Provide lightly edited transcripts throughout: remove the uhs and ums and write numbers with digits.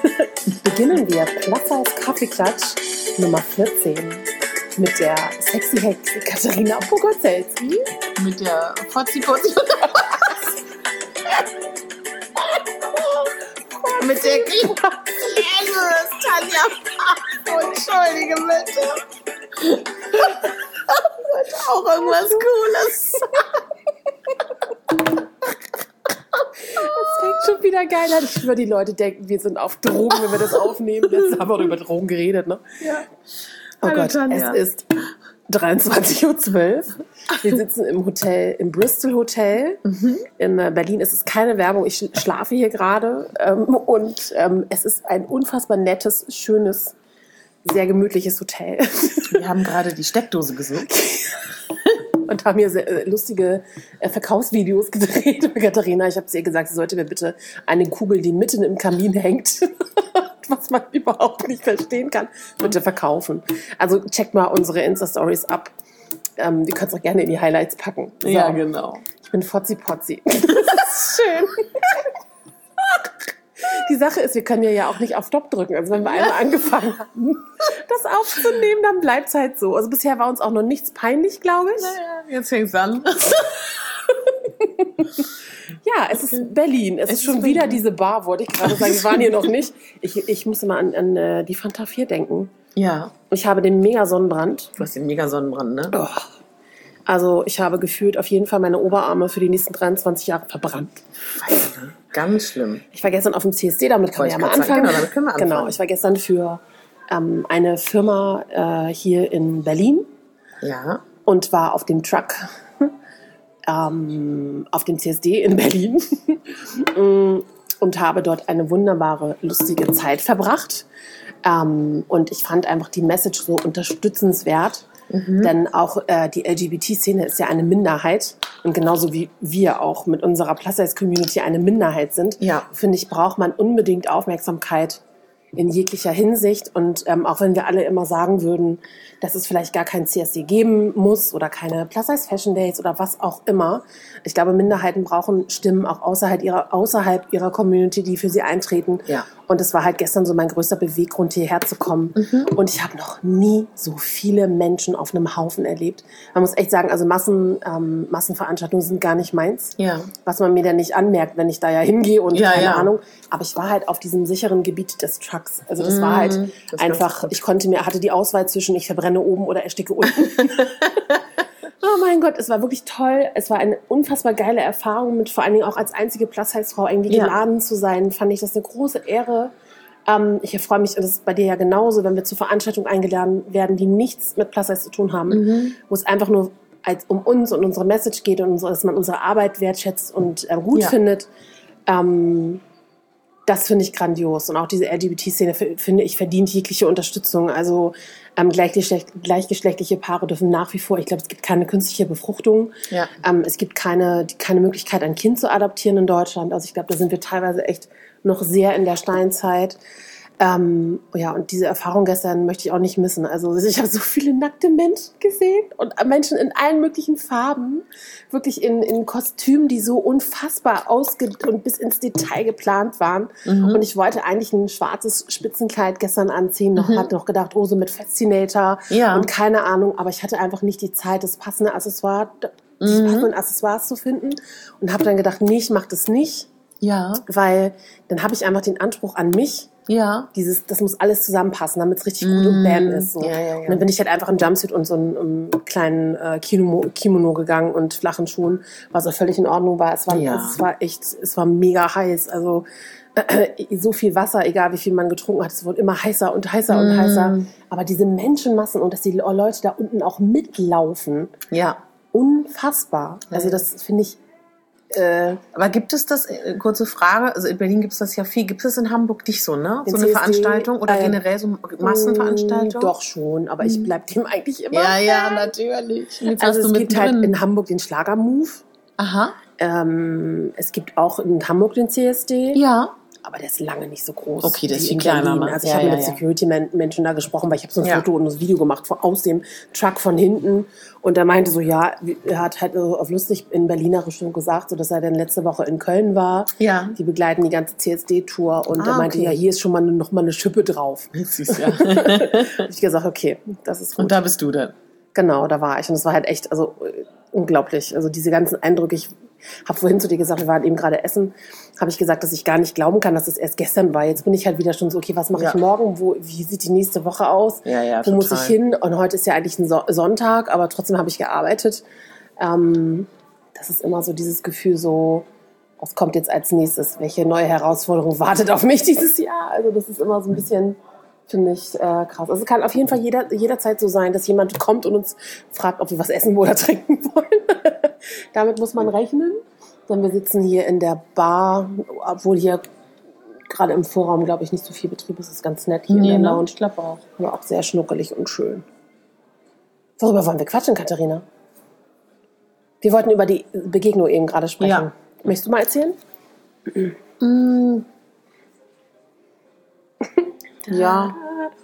beginnen wir Plaza Kaffeeklatsch Nummer 14 mit der sexy Hexe Katharina Pogozelski. Mit der Fotzi-Potzi. Mit der Gläser Tanja. Oh, entschuldige bitte. Das auch irgendwas Cooles. Das fängt schon wieder geil an. Ich schwöre, die Leute denken, wir sind auf Drogen, wenn wir das aufnehmen. Jetzt haben wir über Drogen geredet, ne? Ja. Oh Gott, Tanja. es ist 23:12 Uhr. Wir sitzen im Hotel, im Bristol Hotel. In Berlin. Es ist keine Werbung. Ich schlafe hier gerade. Und es ist ein unfassbar nettes, schönes, sehr gemütliches Hotel. Wir haben gerade die Steckdose gesucht. Und haben hier sehr lustige Verkaufsvideos gedreht. Katharina, ich habe zu ihr gesagt, sie sollte mir bitte eine Kugel, die mitten im Kamin hängt, was man überhaupt nicht verstehen kann, bitte verkaufen. Also checkt mal unsere Insta-Stories ab. Wir können es auch gerne in die Highlights packen. So. Ja, genau. Ich bin Fotzi-Potzi. Das ist schön. Die Sache ist, wir können ja auch nicht auf Stopp drücken. Also wenn wir einmal angefangen haben, das aufzunehmen, dann bleibt es halt so. Also bisher war uns auch noch nichts peinlich, glaube ich. Naja, jetzt fängt's an. Ja, es ist Berlin. Es ist schon wieder diese Bar, wollte ich gerade sagen. Wir waren hier noch nicht. Ich musste mal an die Fanta 4 denken. Ja. Ich habe den Mega-Sonnenbrand. Du hast den Mega-Sonnenbrand, ne? Oh. Also ich habe gefühlt auf jeden Fall meine Oberarme für die nächsten 23 Jahre verbrannt. Scheiße. Ganz schlimm. Ich war gestern auf dem CSD, damit können wir ja mal anfangen. Genau, damit können wir anfangen. Genau, ich war gestern für eine Firma hier in Berlin. Ja. Und war auf dem Truck auf dem CSD in Berlin und habe dort eine wunderbare, lustige Zeit verbracht. Und ich fand einfach die Message so unterstützenswert, denn auch die LGBT-Szene ist ja eine Minderheit und genauso wie wir auch mit unserer Plus-Size-Community eine Minderheit sind, finde ich, braucht man unbedingt Aufmerksamkeit in jeglicher Hinsicht und auch wenn wir alle immer sagen würden, dass es vielleicht gar kein CSD geben muss oder keine Plus-Size-Fashion-Days oder was auch immer. Ich glaube, Minderheiten brauchen Stimmen auch außerhalb ihrer Community, die für sie eintreten. Ja. Und es war halt gestern so mein größter Beweggrund, hierher zu kommen. Und ich habe noch nie so viele Menschen auf einem Haufen erlebt. Man muss echt sagen, also Massenveranstaltungen sind gar nicht meins. Ja. Was man mir dann nicht anmerkt, wenn ich da ja hingehe und keine Ahnung. Aber ich war halt auf diesem sicheren Gebiet des Trucks. Also das war halt einfach, hatte die Auswahl zwischen ich verbrenne oben oder ersticke unten. Oh mein Gott, es war wirklich toll. Es war eine unfassbar geile Erfahrung, mit vor allen Dingen auch als einzige Plus-Size-Frau irgendwie geladen zu sein. Fand ich das eine große Ehre. Ich freue mich, und das ist bei dir ja genauso, wenn wir zu Veranstaltungen eingeladen werden, die nichts mit Plus-Size zu tun haben, wo es einfach nur um uns und unsere Message geht und dass man unsere Arbeit wertschätzt und gut findet. Das finde ich grandios. Und auch diese LGBT-Szene, finde ich, verdient jegliche Unterstützung. Also gleichgeschlechtliche Paare dürfen nach wie vor, ich glaube, es gibt keine künstliche Befruchtung. Ja. Es gibt keine Möglichkeit, ein Kind zu adoptieren in Deutschland. Also ich glaube, da sind wir teilweise echt noch sehr in der Steinzeit. Und diese Erfahrung gestern möchte ich auch nicht missen. Also ich habe so viele nackte Menschen gesehen und Menschen in allen möglichen Farben, wirklich in Kostümen, die so unfassbar und bis ins Detail geplant waren. Und ich wollte eigentlich ein schwarzes Spitzenkleid gestern anziehen, hatte noch gedacht, so mit Fascinator und keine Ahnung, aber ich hatte einfach nicht die Zeit, das passende Accessoires zu finden und habe dann gedacht, nee, ich mache das nicht, weil dann habe ich einfach den Anspruch an mich. Ja. Das muss alles zusammenpassen, damit es richtig gut und bam ist. So. Ja. Und dann bin ich halt einfach in Jumpsuit und so einen kleinen Kimono gegangen und flachen Schuhen, was auch völlig in Ordnung war. Es war mega heiß. Also so viel Wasser, egal wie viel man getrunken hat, es wurde immer heißer und heißer und heißer. Aber diese Menschenmassen und dass die Leute da unten auch mitlaufen, unfassbar. Also das finde ich. Aber gibt es das, kurze Frage, also in Berlin gibt es das ja viel, gibt es in Hamburg nicht so, ne? So eine Veranstaltung oder generell so Massenveranstaltung? Doch schon, aber ich bleib dem eigentlich immer Ja, natürlich. Also es gibt halt in Hamburg den Schlager-Move. Aha. Es gibt auch in Hamburg den CSD. Ja. aber der ist lange nicht so groß. Okay, der ist viel kleiner. Ne? Also ich habe mit Security-Menschen da gesprochen, weil ich habe so ein Foto und das Video gemacht aus dem Truck von hinten. Und er meinte so, ja, er hat halt auf lustig in Berlinerisch schon gesagt, so dass er dann letzte Woche in Köln war. Ja. Die begleiten die ganze CSD-Tour und er meinte, ja, hier ist schon mal noch mal eine Schippe drauf. Süß, ja. Hab ich gesagt, okay, das ist gut. Und da bist du dann? Genau, da war ich. Und es war halt echt, also unglaublich. Also diese ganzen Eindrücke, ich habe vorhin zu dir gesagt, wir waren eben gerade essen, habe ich gesagt, dass ich gar nicht glauben kann, dass es erst gestern war. Jetzt bin ich halt wieder schon so, okay, was mache ich morgen? Wie sieht die nächste Woche aus? Wo muss ich hin? Und heute ist ja eigentlich ein Sonntag, aber trotzdem habe ich gearbeitet. Das ist immer so dieses Gefühl so, was kommt jetzt als nächstes? Welche neue Herausforderung wartet auf mich dieses Jahr? Also das ist immer so ein bisschen, finde ich, krass. Also es kann auf jeden Fall jederzeit so sein, dass jemand kommt und uns fragt, ob wir was essen oder trinken wollen. Damit muss man rechnen. Denn wir sitzen hier in der Bar, obwohl hier gerade im Vorraum, glaube ich, nicht so viel Betrieb ist. Es ist ganz nett hier in der Lounge. Ich glaube auch. Aber auch sehr schnuckelig und schön. Worüber wollen wir quatschen, Katharina? Wir wollten über die Begegnung eben gerade sprechen. Ja. Möchtest du mal erzählen? Ja.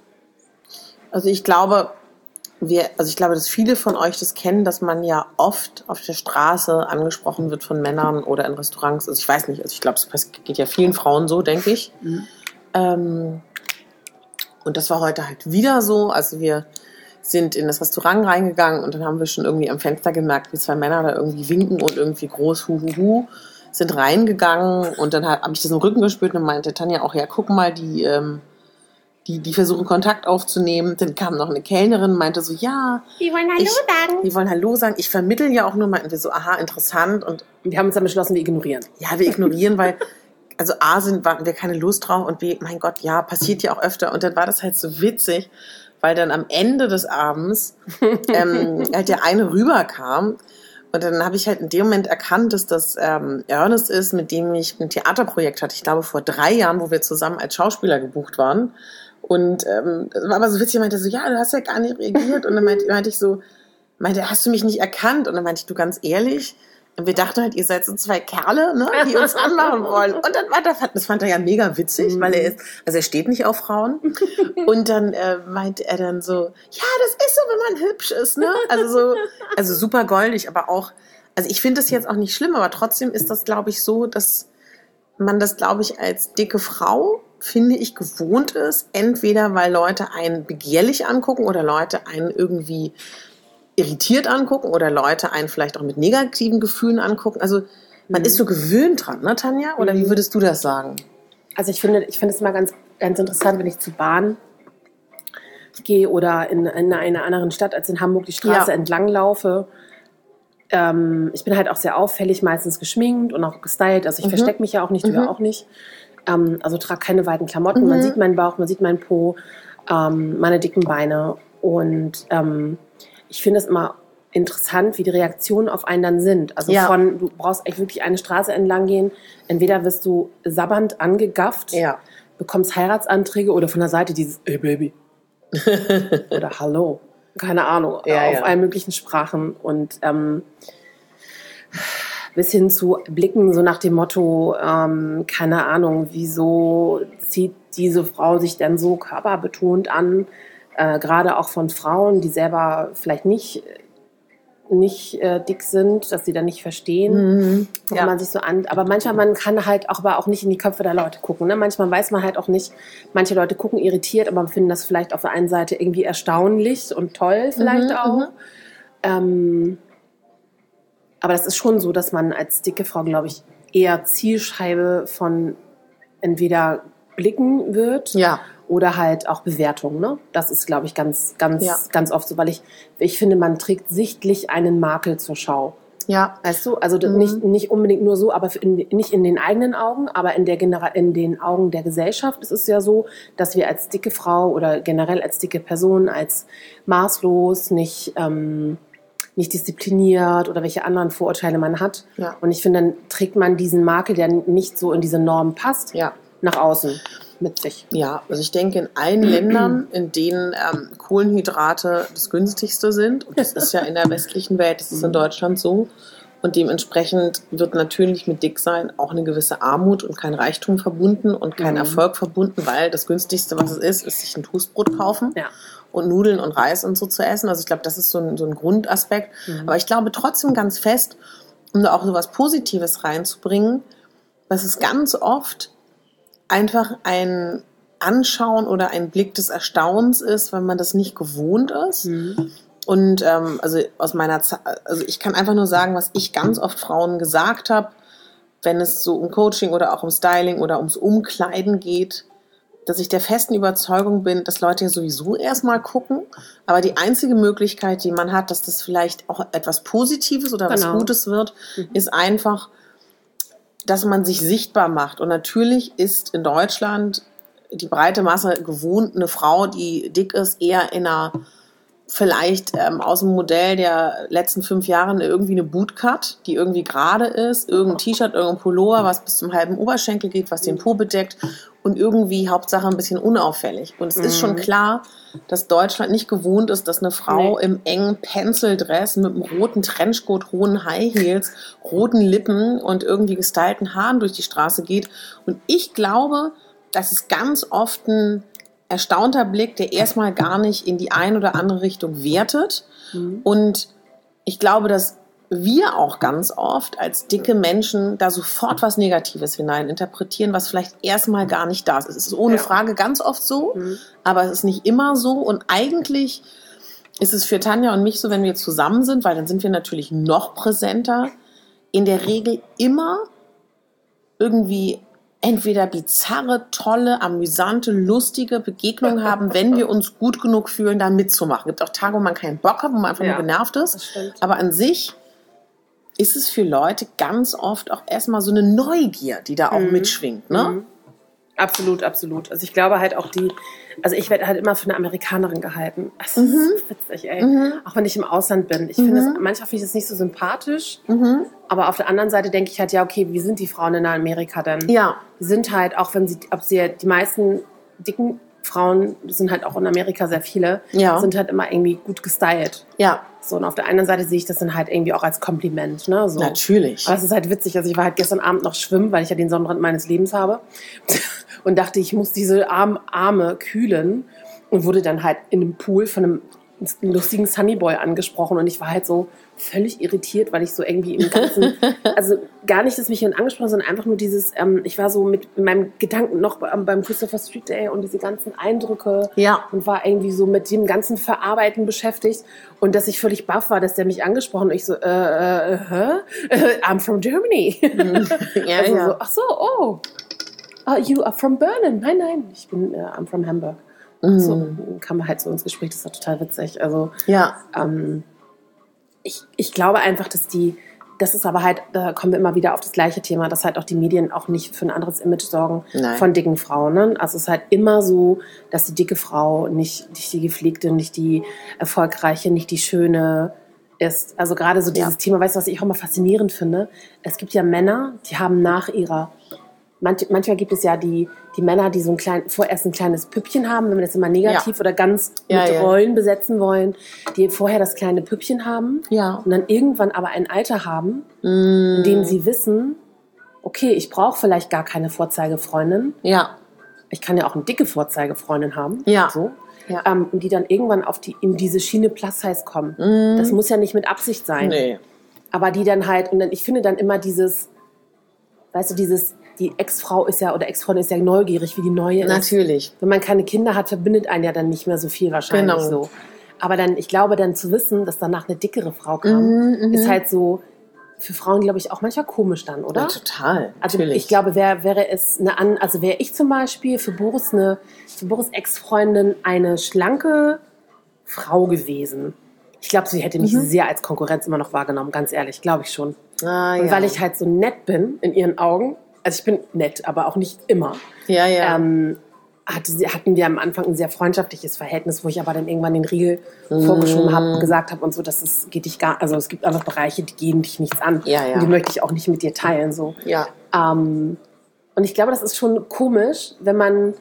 Also ich glaube, dass viele von euch das kennen, dass man ja oft auf der Straße angesprochen wird von Männern oder in Restaurants. Also ich weiß nicht, ich glaube, es geht ja vielen Frauen so, denke ich. Und das war heute halt wieder so. Also wir sind in das Restaurant reingegangen und dann haben wir schon irgendwie am Fenster gemerkt, wie zwei Männer da irgendwie winken und irgendwie groß Huhuhu sind reingegangen. Und dann habe ich das im Rücken gespürt und meinte Tanja auch, ja, guck mal, die versuchen Kontakt aufzunehmen. Dann kam noch eine Kellnerin, meinte so, ja. Die wollen Hallo sagen. Die wollen Hallo sagen. Ich vermittel ja auch nur, meinten wir so, aha, interessant. Und wir haben uns dann beschlossen, wir ignorieren. Ja, wir ignorieren, weil, also A, hatten wir keine Lust drauf und B, mein Gott, ja, passiert ja auch öfter. Und dann war das halt so witzig, weil dann am Ende des Abends halt der eine rüberkam. Und dann habe ich halt in dem Moment erkannt, dass das Ernest ist, mit dem ich ein Theaterprojekt hatte. Ich glaube, vor 3 Jahren, wo wir zusammen als Schauspieler gebucht waren. Und das war aber so witzig, er meinte so, ja, du hast ja gar nicht reagiert. Und dann meinte ich so, hast du mich nicht erkannt? Und dann meinte ich, du, ganz ehrlich, wir dachten halt, ihr seid so 2 Kerle, ne, die uns anmachen wollen. Und dann das fand er ja mega witzig, weil er steht nicht auf Frauen. Und dann meinte er dann so, ja, das ist so, wenn man hübsch ist, ne? Also super goldig, aber auch, also ich finde das jetzt auch nicht schlimm, aber trotzdem ist das, glaube ich, so, dass man das, glaube ich, als dicke Frau, finde ich, gewohnt ist. Entweder, weil Leute einen begehrlich angucken oder Leute einen irgendwie irritiert angucken oder Leute einen vielleicht auch mit negativen Gefühlen angucken. Also man ist so gewöhnt dran, ne, Tanja? Oder wie würdest du das sagen? Also ich finde es immer ganz, ganz interessant, wenn ich zur Bahn gehe oder in einer anderen Stadt als in Hamburg die Straße entlang laufe. Ich bin halt auch sehr auffällig, meistens geschminkt und auch gestylt. Also ich verstecke mich ja auch nicht, du ja auch nicht. Also trage keine weiten Klamotten. Man sieht meinen Bauch, man sieht meinen Po, meine dicken Beine. Und ich finde es immer interessant, wie die Reaktionen auf einen dann sind. Also du brauchst echt wirklich eine Straße entlang gehen. Entweder wirst du sabbernd angegafft, bekommst Heiratsanträge oder von der Seite dieses Hey Baby oder Hallo. Keine Ahnung, auf allen möglichen Sprachen. Und bis hin zu Blicken so nach dem Motto, keine Ahnung, wieso zieht diese Frau sich denn so körperbetont an? Gerade auch von Frauen, die selber vielleicht nicht dick sind, dass sie dann nicht verstehen, warum man sich so an. Aber manchmal, man kann halt aber auch nicht in die Köpfe der Leute gucken. Ne? Manchmal weiß man halt auch nicht, manche Leute gucken irritiert, aber finden das vielleicht auf der einen Seite irgendwie erstaunlich und toll vielleicht auch. Aber das ist schon so, dass man als dicke Frau, glaube ich, eher Zielscheibe von entweder Blicken wird oder halt auch Bewertungen. Ne? Das ist, glaube ich, ganz oft so, weil ich finde, man trägt sichtlich einen Makel zur Schau. Ja. Weißt du? Also nicht unbedingt nur so, aber nicht in den eigenen Augen, aber in den Augen der Gesellschaft ist es ja so, dass wir als dicke Frau oder generell als dicke Person, als maßlos, nicht diszipliniert oder welche anderen Vorurteile man hat. Ja. Und ich finde, dann trägt man diesen Makel, der nicht so in diese Norm passt, nach außen mit sich. Ja, also ich denke, in allen Ländern, in denen Kohlenhydrate das günstigste sind, und das ist ja in der westlichen Welt, das ist in Deutschland so, Und dementsprechend wird natürlich mit Dicksein auch eine gewisse Armut und kein Reichtum verbunden und kein Erfolg verbunden, weil das Günstigste, was es ist sich ein Toastbrot kaufen und Nudeln und Reis und so zu essen. Also ich glaube, das ist so ein Grundaspekt. Aber ich glaube trotzdem ganz fest, um da auch so was Positives reinzubringen, dass es ganz oft einfach ein Anschauen oder ein Blick des Erstaunens ist, wenn man das nicht gewohnt ist. Und also aus meiner also ich kann einfach nur sagen, was ich ganz oft Frauen gesagt habe, wenn es so um Coaching oder auch um Styling oder ums Umkleiden geht, dass ich der festen Überzeugung bin, dass Leute ja sowieso erstmal gucken, aber die einzige Möglichkeit, die man hat, dass das vielleicht auch etwas Positives oder was Gutes wird, ist einfach, dass man sich sichtbar macht. Und natürlich ist in Deutschland die breite Masse gewohnt, eine Frau, die dick ist, eher in einer vielleicht aus dem Modell der letzten 5 Jahre irgendwie eine Bootcut, die irgendwie gerade ist, irgendein T-Shirt, irgendein Pullover, was bis zum halben Oberschenkel geht, was den Po bedeckt und irgendwie Hauptsache ein bisschen unauffällig. Und es ist schon klar, dass Deutschland nicht gewohnt ist, dass eine Frau im engen Pencildress mit einem roten Trenchcoat, hohen High Heels, roten Lippen und irgendwie gestylten Haaren durch die Straße geht. Und ich glaube, das ist ganz oft ein erstaunter Blick, der erstmal gar nicht in die eine oder andere Richtung wertet. Und ich glaube, dass wir auch ganz oft als dicke Menschen da sofort was Negatives hineininterpretieren, was vielleicht erstmal gar nicht da ist. Es ist ohne Frage ganz oft so, aber es ist nicht immer so. Und eigentlich ist es für Tanja und mich so, wenn wir zusammen sind, weil dann sind wir natürlich noch präsenter, in der Regel immer irgendwie entweder bizarre, tolle, amüsante, lustige Begegnungen haben, wenn wir uns gut genug fühlen, da mitzumachen. Es gibt auch Tage, wo man keinen Bock hat, wo man einfach nur genervt ist. Aber an sich ist es für Leute ganz oft auch erstmal so eine Neugier, die da auch mitschwingt. Ne? Absolut, absolut. Also ich glaube halt auch also ich werde halt immer für eine Amerikanerin gehalten. Das ist so witzig, ey. Auch wenn ich im Ausland bin. Ich finde manchmal finde ich das nicht so sympathisch. Aber auf der anderen Seite denke ich halt, ja, okay, wie sind die Frauen in Amerika denn? Ja. Die sind halt, auch wenn die meisten dicken Frauen, das sind halt auch in Amerika sehr viele, sind halt immer irgendwie gut gestylt. Ja. So, und auf der einen Seite sehe ich das dann halt irgendwie auch als Kompliment, ne? So. Natürlich. Aber es ist halt witzig. Also ich war halt gestern Abend noch schwimmen, weil ich ja den Sonnenbrand meines Lebens habe. Und dachte, ich muss diese Arme kühlen. Und wurde dann halt in einem Pool von einem lustigen Sunnyboy angesprochen. Und ich war halt so völlig irritiert, weil ich so irgendwie im Ganzen, also gar nicht, dass mich jemand angesprochen hat, sondern einfach nur dieses, ich war so mit meinem Gedanken noch beim Christopher Street Day und diese ganzen Eindrücke und war irgendwie so mit dem ganzen Verarbeiten beschäftigt und dass ich völlig baff war, dass der mich angesprochen hat und ich so, I'm from Germany. So, ach so, oh. You are from Berlin. Nein, ich bin I'm from Hamburg. So kam man halt so ins Gespräch, das war total witzig. Also ich glaube einfach, das ist aber halt, da kommen wir immer wieder auf das gleiche Thema, dass halt auch die Medien auch nicht für ein anderes Image sorgen von dicken Frauen. Ne? Also es ist halt immer so, dass die dicke Frau nicht die gepflegte, nicht die erfolgreiche, nicht die schöne ist. Also gerade so dieses Thema, weißt du, was ich auch mal faszinierend finde? Es gibt ja Männer, die haben nach ihrer Manchmal gibt es ja die Männer, die so vorerst ein kleines Püppchen haben, wenn wir das immer negativ oder ganz mit Rollen besetzen wollen, die vorher das kleine Püppchen haben und dann irgendwann aber ein Alter haben, in dem sie wissen, okay, ich brauche vielleicht gar keine Vorzeigefreundin. Ja. Ich kann ja auch eine dicke Vorzeigefreundin haben. Ja. So. Ja. Und die dann irgendwann in diese Schiene Plus-Size kommen. Das muss ja nicht mit Absicht sein. Nee. Aber die dann halt, und dann, ich finde dann immer dieses, weißt du, die Ex-Frau ist ja, oder Ex-Freundin ist ja neugierig, wie die neue ist. Natürlich. Wenn man keine Kinder hat, verbindet einen ja dann nicht mehr so viel wahrscheinlich so. Aber dann, ich glaube dann zu wissen, dass danach eine dickere Frau kam, ist halt so für Frauen, glaube ich, auch manchmal komisch dann, oder? Ja, total. Also natürlich. Ich glaube, wäre ich zum Beispiel für Boris Ex-Freundin eine schlanke Frau gewesen. Ich glaube, sie hätte mich sehr als Konkurrenz immer noch wahrgenommen, ganz ehrlich, glaube ich schon. Und weil ich halt so nett bin in ihren Augen, also ich bin nett, aber auch nicht immer. Ja. Hatten wir am Anfang ein sehr freundschaftliches Verhältnis, wo ich aber dann irgendwann den Riegel vorgeschoben habe und gesagt habe und so, dass es geht dich also es gibt einfach Bereiche, die gehen dich nichts an. Ja. Und die möchte ich auch nicht mit dir teilen. So. Ja. Und ich glaube, das ist schon komisch, wenn man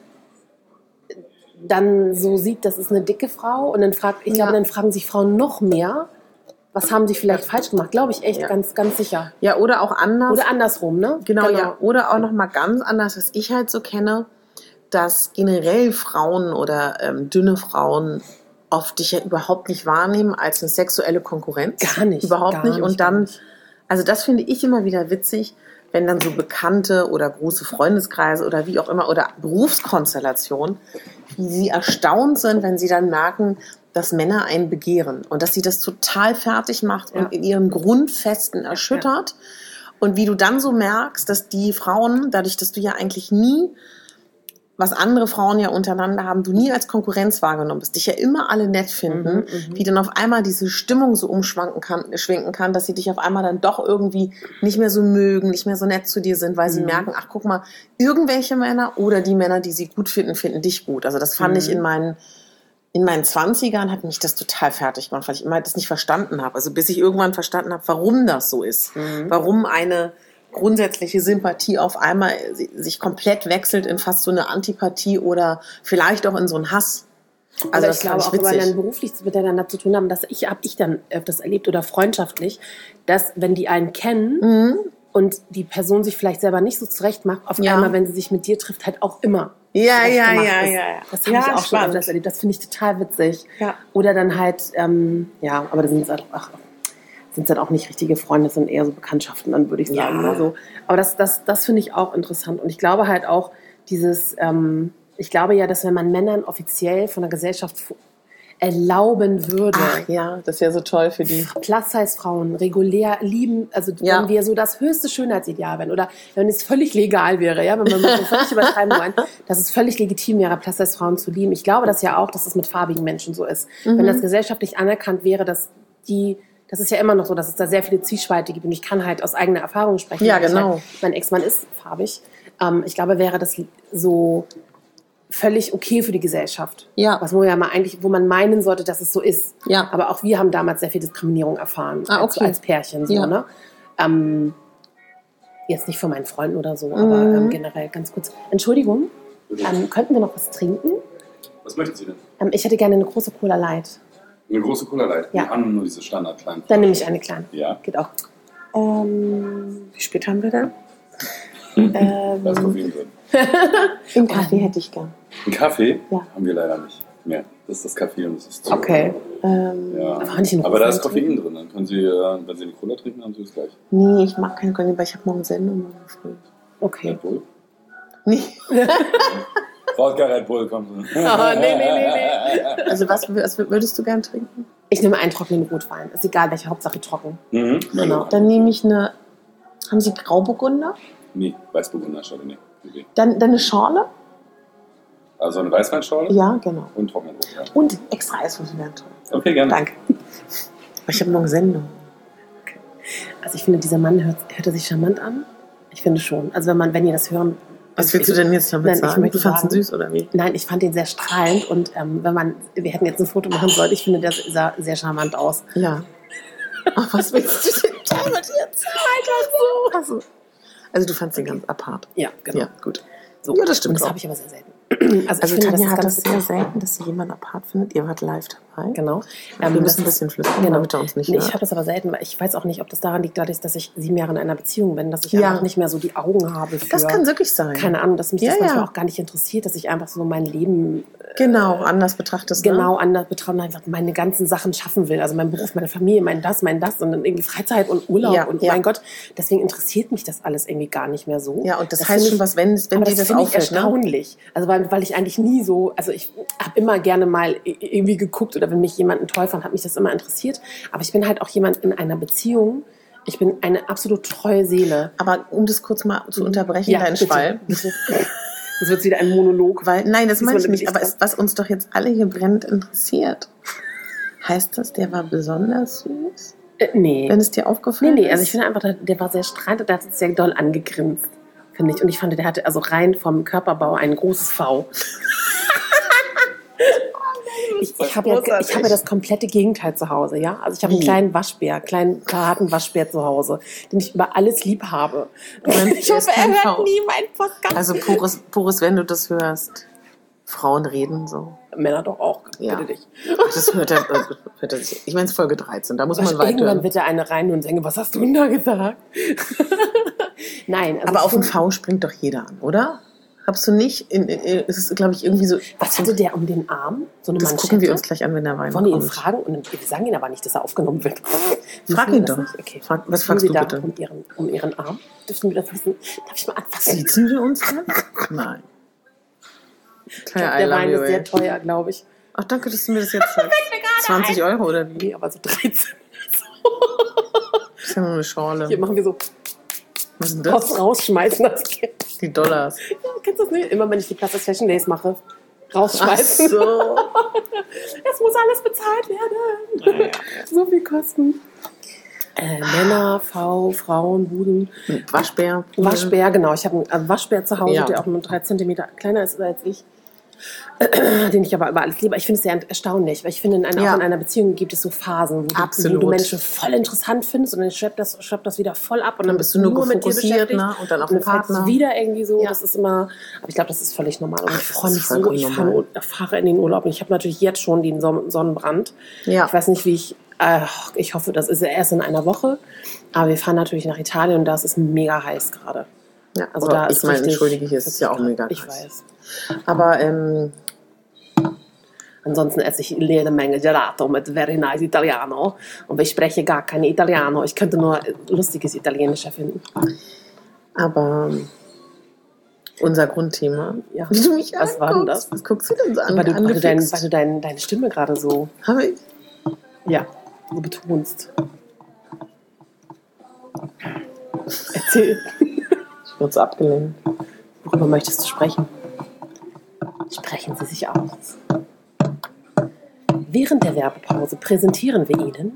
dann so sieht, das ist eine dicke Frau und dann dann fragen sich Frauen noch mehr, Was haben sie vielleicht falsch gemacht? Glaube ich echt, ganz, ganz sicher. Ja, oder auch anders. Oder andersrum, ne? Genau, ja. Oder auch nochmal ganz anders, was ich halt so kenne, dass generell Frauen oder dünne Frauen oft dich ja überhaupt nicht wahrnehmen als eine sexuelle Konkurrenz. Gar nicht. Überhaupt nicht. Und dann, also das finde ich immer wieder witzig, wenn dann so Bekannte oder große Freundeskreise oder wie auch immer oder Berufskonstellationen, wie sie erstaunt sind, wenn sie dann merken, dass Männer einen begehren und dass sie das total fertig macht und in ihren Grundfesten erschüttert. Und wie du dann so merkst, dass die Frauen, dadurch, dass du ja eigentlich nie, was andere Frauen ja untereinander haben, du nie als Konkurrenz wahrgenommen bist, dich ja immer alle nett finden, wie dann auf einmal diese Stimmung so schwenken kann, dass sie dich auf einmal dann doch irgendwie nicht mehr so mögen, nicht mehr so nett zu dir sind, weil sie merken, ach guck mal, irgendwelche Männer oder die Männer, die sie gut finden, finden dich gut. Also das fand ich in meinen 20ern hat mich das total fertig gemacht, weil ich immer das nicht verstanden habe. Also bis ich irgendwann verstanden habe, warum das so ist. Warum eine grundsätzliche Sympathie auf einmal sich komplett wechselt in fast so eine Antipathie oder vielleicht auch in so einen Hass. Also ich glaube auch, wenn dann beruflich miteinander zu tun haben, habe ich dann öfters erlebt oder freundschaftlich, dass wenn die einen kennen und die Person sich vielleicht selber nicht so zurecht macht, auf einmal, wenn sie sich mit dir trifft, halt auch immer. Ja. Das habe ich auch schon öfters erlebt. Das finde ich total witzig. Ja. Oder dann halt, aber da sind es halt sind dann auch nicht richtige Freunde, das sind eher so Bekanntschaften, dann würde ich sagen. Ja. So. Aber das finde ich auch interessant. Und ich glaube halt auch, ich glaube ja, dass wenn man Männern offiziell von der Gesellschaft erlauben würde. Ach ja, das ist ja so toll für die. Plus-Size-Frauen regulär lieben, also wenn wir so das höchste Schönheitsideal wären oder wenn es völlig legal wäre, ja, wenn man so völlig übertreiben wollen, dass es völlig legitim wäre, Plus-Size-Frauen zu lieben. Ich glaube das ja auch, dass es mit farbigen Menschen so ist. Wenn das gesellschaftlich anerkannt wäre, das ist ja immer noch so, dass es da sehr viele Zwiespalte gibt und ich kann halt aus eigener Erfahrung sprechen. Ja, genau. Mein Ex-Mann ist farbig. Ich glaube, wäre das so völlig okay für die Gesellschaft. Ja. Wo man meinen sollte, dass es so ist. Ja. Aber auch wir haben damals sehr viel Diskriminierung erfahren. Als Pärchen. So, ne? Jetzt nicht von meinen Freunden oder so, aber generell ganz kurz. Entschuldigung, könnten wir noch was trinken? Was möchten Sie denn? Ich hätte gerne eine große Cola Light. Eine große Cola Light? Ja. Wir haben nur diese Standard-kleinen. Dann nehme ich eine kleine. Ja. Geht auch. Wie spät haben wir denn? Da ist Koffein drin. Einen Kaffee hätte ich gern. Einen Kaffee? Ja. Haben wir leider nicht mehr. Das ist das Kaffee und das ist zu. Okay. Ja. Aber da ist Koffein drin. Dann können Sie, wenn Sie eine Cola trinken, haben Sie das gleich. Nee, ich mag keine Cola, weil ich habe morgen Sendung morgen früh. Okay. Red Bull? Nee. Vodka Red Bull, kommt. Nee. Also was würdest du gern trinken? Ich nehme einen trockenen Rotwein. Ist egal, welche, Hauptsache trocken. Genau. Dann nehme ich eine... Haben Sie Grauburgunder? Nee, Weißburgunder, Chardonnay. Okay. Dann eine Schorle? Also eine Weißweinschorle? Ja, genau. Und trockenen Rotwein. Und extra Eiswürfel wären toll. Okay, gerne. Danke. Ich habe morgen Sendung. Okay. Also ich finde, dieser Mann hört er sich charmant an. Ich finde schon. Also wenn ihr das hören... Was willst du denn jetzt damit sagen? Du fandst ihn süß, oder wie? Nein, ich fand ihn sehr strahlend und wir hätten jetzt ein Foto machen sollen, ich finde, der sah sehr charmant aus. Ja. Ach, was willst du denn damit jetzt? Also du fandst ihn ganz apart. Ja, genau. Ja, gut. So. Ja, das stimmt. Und das habe ich aber sehr selten. Also ich finde, Tanja hat das sehr selten, dass sie jemanden apart findet. Ihr wart live dabei. Genau. Wir müssen ein bisschen flüstern, damit er uns nicht hört. Ich habe das aber selten, weil ich weiß auch nicht, ob das daran liegt, dass ich 7 Jahre in einer Beziehung bin, dass ich einfach nicht mehr so die Augen habe für... Das kann wirklich sein. Keine Ahnung, dass mich das manchmal auch gar nicht interessiert, dass ich einfach so mein Leben... anders betrachtest. Genau, anders betrachte, einfach meine ganzen Sachen schaffen will. Also mein Beruf, meine Familie, mein das und dann irgendwie Freizeit und Urlaub und mein Gott. Deswegen interessiert mich das alles irgendwie gar nicht mehr so. Ja, und das heißt schon was, wenn dir das auffällt. Erstaunlich. Also weil ich eigentlich nie so, also ich habe immer gerne mal irgendwie geguckt oder wenn mich jemanden toll fand, hat mich das immer interessiert. Aber ich bin halt auch jemand in einer Beziehung. Ich bin eine absolut treue Seele. Aber um das kurz mal zu unterbrechen, dein Schwall. Das wird wieder ein Monolog. Nein, das meine ich nicht. Aber was uns doch jetzt alle hier brennend interessiert, heißt das, der war besonders süß? Nee. Wenn es dir aufgefallen ist? Nee, also ich finde einfach, der war sehr strahlend und der hat sich sehr doll angegrinst, finde ich. Und ich fand, der hatte also rein vom Körperbau ein großes V. Ich habe ja das komplette Gegenteil zu Hause, ja. Also ich habe einen kleinen harten Waschbär zu Hause, den ich über alles lieb habe. Ich hoffe, er hört nie meinen Podcast. Also Pures, wenn du das hörst, Frauen reden so. Männer doch auch, Ja. bitte dich. Ach, das hört er sich. Ich meine, es ist Folge 13, da muss man Irgendwann weiter. wird da eine rein und sagen, was hast du denn da gesagt? Nein. Also Aber auf den V springt doch jeder an, oder? Habst du nicht? Es ist, glaube ich, irgendwie so. Was hatte der um den Arm? So eine Das Manschette? gucken wir uns gleich an, wenn der Wein Wollen wir ihn kommt. fragen? Und wir sagen ihn aber nicht, dass er aufgenommen wird. Frag Wissen wir ihn das doch. nicht? Okay. Was Wissen fragst Sie du da bitte? Um ihren Arm? Dürfen wir das wissen? Darf ich mal anfassen? Sitzen wir uns dann? Nein. Ich glaub, der Wein ist sehr teuer, glaube ich. Ach, danke, dass du mir das jetzt sagst. 20 Euro oder wie? Nee, aber so 13. Das ist ja nur eine Schorle. Hier machen wir so Was ist denn das? rausschmeißen. Das Kind. Die Dollars. Ja, kennst du das nicht? Immer wenn ich die Plastic Fashion Days mache, rausschmeißen. Ach so. Es muss alles bezahlt werden. So viel Kosten. Männer, Frauen, Buden. Waschbär. Waschbär, genau. Ich habe einen Waschbär zu Hause, Ja. der auch nur 3 Zentimeter kleiner ist als ich. Den ich aber über alles liebe. Ich finde es sehr erstaunlich, weil ich finde, auch in einer Beziehung gibt es so Phasen, wo du Menschen voll interessant findest und dann schleppt das wieder voll ab und dann bist du nur mit dir fokussiert, beschäftigt. ne? Und dann auf und den dann fällt's Partner. wieder irgendwie so. Ja. Das ist immer, aber ich glaube, das ist völlig normal. Und ich freue mich ist so. vollkommen Ich normal. fahre in den Urlaub und ich habe natürlich jetzt schon den Sonnenbrand. Ja. Ich weiß nicht, wie ich hoffe, das ist ja erst in einer Woche. Aber wir fahren natürlich nach Italien und da ist es mega heiß gerade. Ja, Also aber da ich ist meine, richtig entschuldige, hier ist es ja auch 40 mega Grad. Ich heiß. weiß. Aber Ansonsten esse ich jede Menge Gelato mit Very Nice Italiano. Und ich spreche gar kein Italiano. Ich könnte nur lustiges Italienisch erfinden. Aber unser Grundthema. Ja. Wie du mich Was war denn anguckst. das? Was guckst du denn so an? Weil du angefixt? deine Stimme gerade so, Habe ich? ja, so betonst. Erzähl. Ich wurde abgelenkt. Worüber möchtest du sprechen? Sprechen Sie sich aus. Während der Werbepause präsentieren wir Ihnen.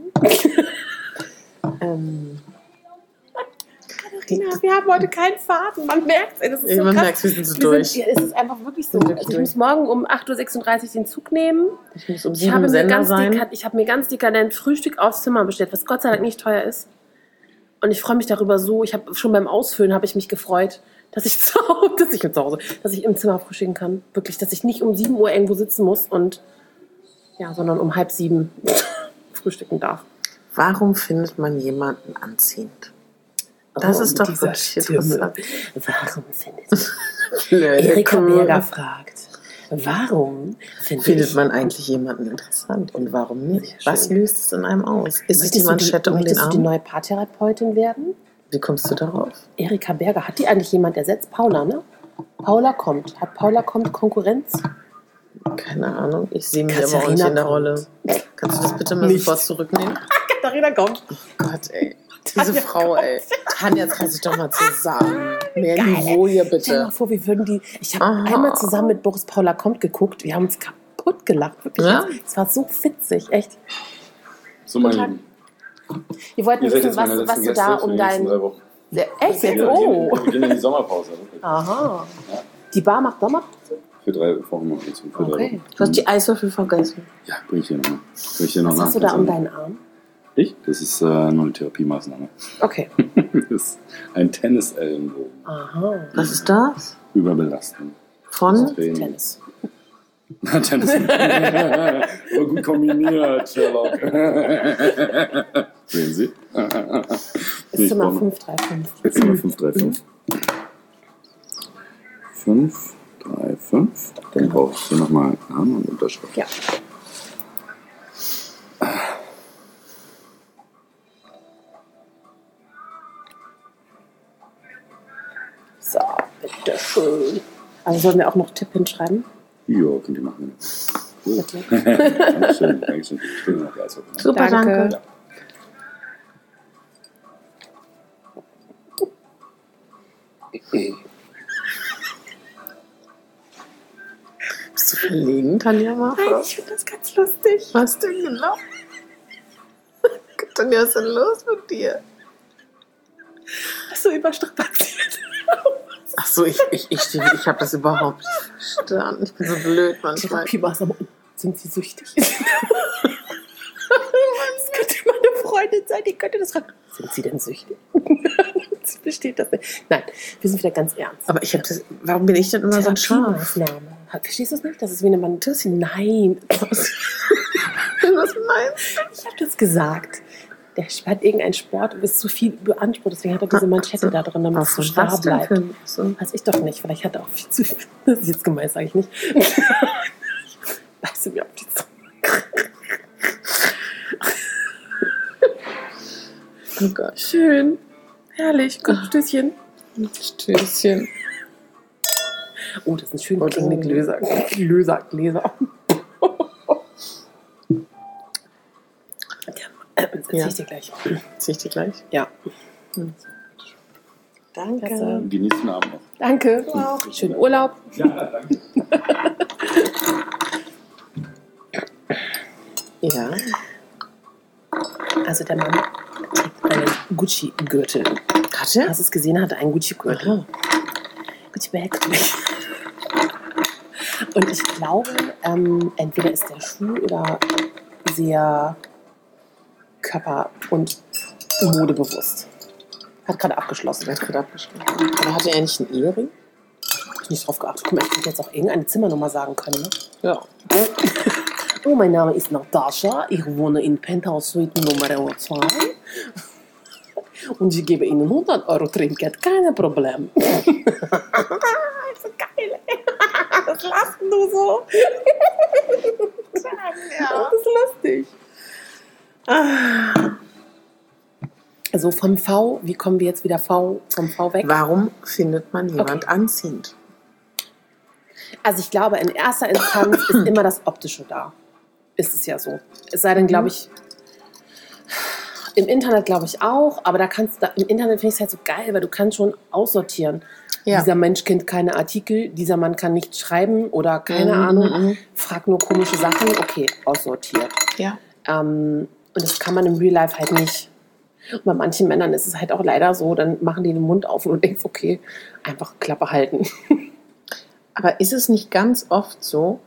Wir haben heute keinen Faden. Man merkt es. Ja, man merkt, wir sind so durch. Es ist einfach wirklich so. Wirklich Also ich durch. muss morgen um 8.36 Uhr den Zug nehmen. Ich muss um Ich habe 7 Sender sein. ich habe mir ganz dekadent Frühstück aufs Zimmer bestellt, was Gott sei Dank nicht teuer ist. Und ich freue mich darüber so. Ich habe schon beim Ausfüllen habe ich mich gefreut, dass ich im Zimmer frühstücken kann. Wirklich, dass ich nicht um 7 Uhr irgendwo sitzen muss sondern um 6:30 frühstücken darf. Warum findet man jemanden anziehend? Das ist doch wirklich interessant. Warum Erika Berger fragt, warum Findet man eigentlich jemanden interessant und warum nicht? Was löst es in einem aus? Ist es die Manschette um den Möchtest du die Arm? neue Paartherapeutin werden? Wie kommst du darauf? Erika Berger, hat die eigentlich jemand ersetzt? Paula, ne? Paula kommt. Hat Paula kommt Konkurrenz? Keine Ahnung. Ich sehe mich Katharina aber auch nicht in der kommt. Rolle. Kannst du das bitte mal Nicht. sofort zurücknehmen? Katharina kommt. Gott, ey. Diese Tanja Frau, ey. Tanja, jetzt reiß dich doch mal zusammen. Mehr Geil, Niveau hier, Stell dir mal bitte. vor, wir würden die. Ich habe Aha. einmal zusammen mit Boris Paula kommt geguckt. Wir haben uns kaputt gelacht. Wirklich. Ja? Es war so witzig, echt. So, meine Lieben. Wir wollten Ihr seid wissen, jetzt meine was letzten du Gäste da für um die nächsten 3 dein. Wochen. Echt jetzt? Wir Oh. gehen in die Sommerpause. Wirklich. Aha. Die Bar macht Sommerpause? Für 3 Wochen noch. Für 3 Okay. Wochen. Du hast die Eiswürfel vergessen. Ja, bring ich hier noch. Was hast du da um deinen Arm? Ich? Das ist nur eine Therapiemaßnahme. Okay. Das ist ein Tennisellenbogen. Aha. Was ist das? Überbelastung. Von? Training. Tennis. Tennis. So gut kombiniert, Sherlock. Sehen Sie? Ist Zimmer 535. Zimmer 535. 535. Dann brauchst du nochmal Namen und Unterschrift. Ja. So, bitteschön. Also sollen wir auch noch Tipp hinschreiben? Ja, könnt ihr machen. Cool. Bitte. Dankeschön, Dankeschön. Ich bin noch die Eiswürfel. Super, Danke. danke. Bist du verlegen, Tanja? Nein, ich finde das ganz lustig. Was denn genau? Tanja, was ist denn los mit dir? Das ist so überstrapaziert. Ach so, ich habe das überhaupt nicht verstanden. Ich bin so blöd manchmal. Therapie-Maßnahme. Sind Sie süchtig? Das könnte meine Freundin sein, die könnte das fragen. Sind Sie denn süchtig? Sie versteht das nicht. Nein, wir sind wieder ganz ernst. Aber warum bin ich denn immer so ein Schaf? Therapie-Maßnahme Verstehst du es nicht? Das ist wie eine Mantis. Nein. Was meinst du? Ich habe das gesagt. Der hat irgendeinen Sport und ist zu viel beansprucht. Deswegen hat er diese Manschette da drin, damit es so starr bleibt. Weiß ich doch nicht. Vielleicht hat er auch viel zu viel. Das ist jetzt gemein, sage ich nicht. Weißt du, mir auf die Zunge. Oh Gott. Schön. Herrlich. Komm, Stößchen. Stößchen. Oh, das sind schöne klingende Gläser. Gläser. Ja. Zieh ich dir gleich. Zieh ich dir gleich? Ja. Danke. Genießt den Abend noch. Danke. Wow. Schönen Urlaub. Ja, danke. Ja. Also der Mann trägt einen Gucci-Gürtel. Katja? Hast du es gesehen? Er hatte einen Gucci-Gürtel. Gucci-Bag. Und ich glaube, entweder ist der Schuh oder sehr körper- und modebewusst. Hat gerade abgeschlossen. Aber hatte er nicht einen Ehering? Hab ich nicht drauf geachtet. Guck mal, ich hätte jetzt auch irgendeine Zimmernummer sagen können. Ne? Ja. Oh, mein Name ist Natascha. Ich wohne in Penthouse Suite Nummer 2. Und ich gebe Ihnen 100 Euro Trinkgeld. Kein Problem. Das ist so geil. Das lachst du so. Ja. Das ist lustig. Also vom V, wie kommen wir jetzt wieder vom V weg? Warum findet man jemand anziehend? Also ich glaube, in erster Instanz ist immer das Optische da. Ist es ja so. Es sei denn, glaube ich, im Internet glaube ich auch, aber im Internet finde ich es halt so geil, weil du kannst schon aussortieren. Ja. Dieser Mensch kennt keine Artikel, dieser Mann kann nicht schreiben oder keine Ahnung, fragt nur komische Sachen, okay, aussortiert. Ja. Und das kann man im Real Life halt nicht. Und bei manchen Männern ist es halt auch leider so, dann machen die den Mund auf und du denkst, okay, einfach Klappe halten. Aber ist es nicht ganz oft so,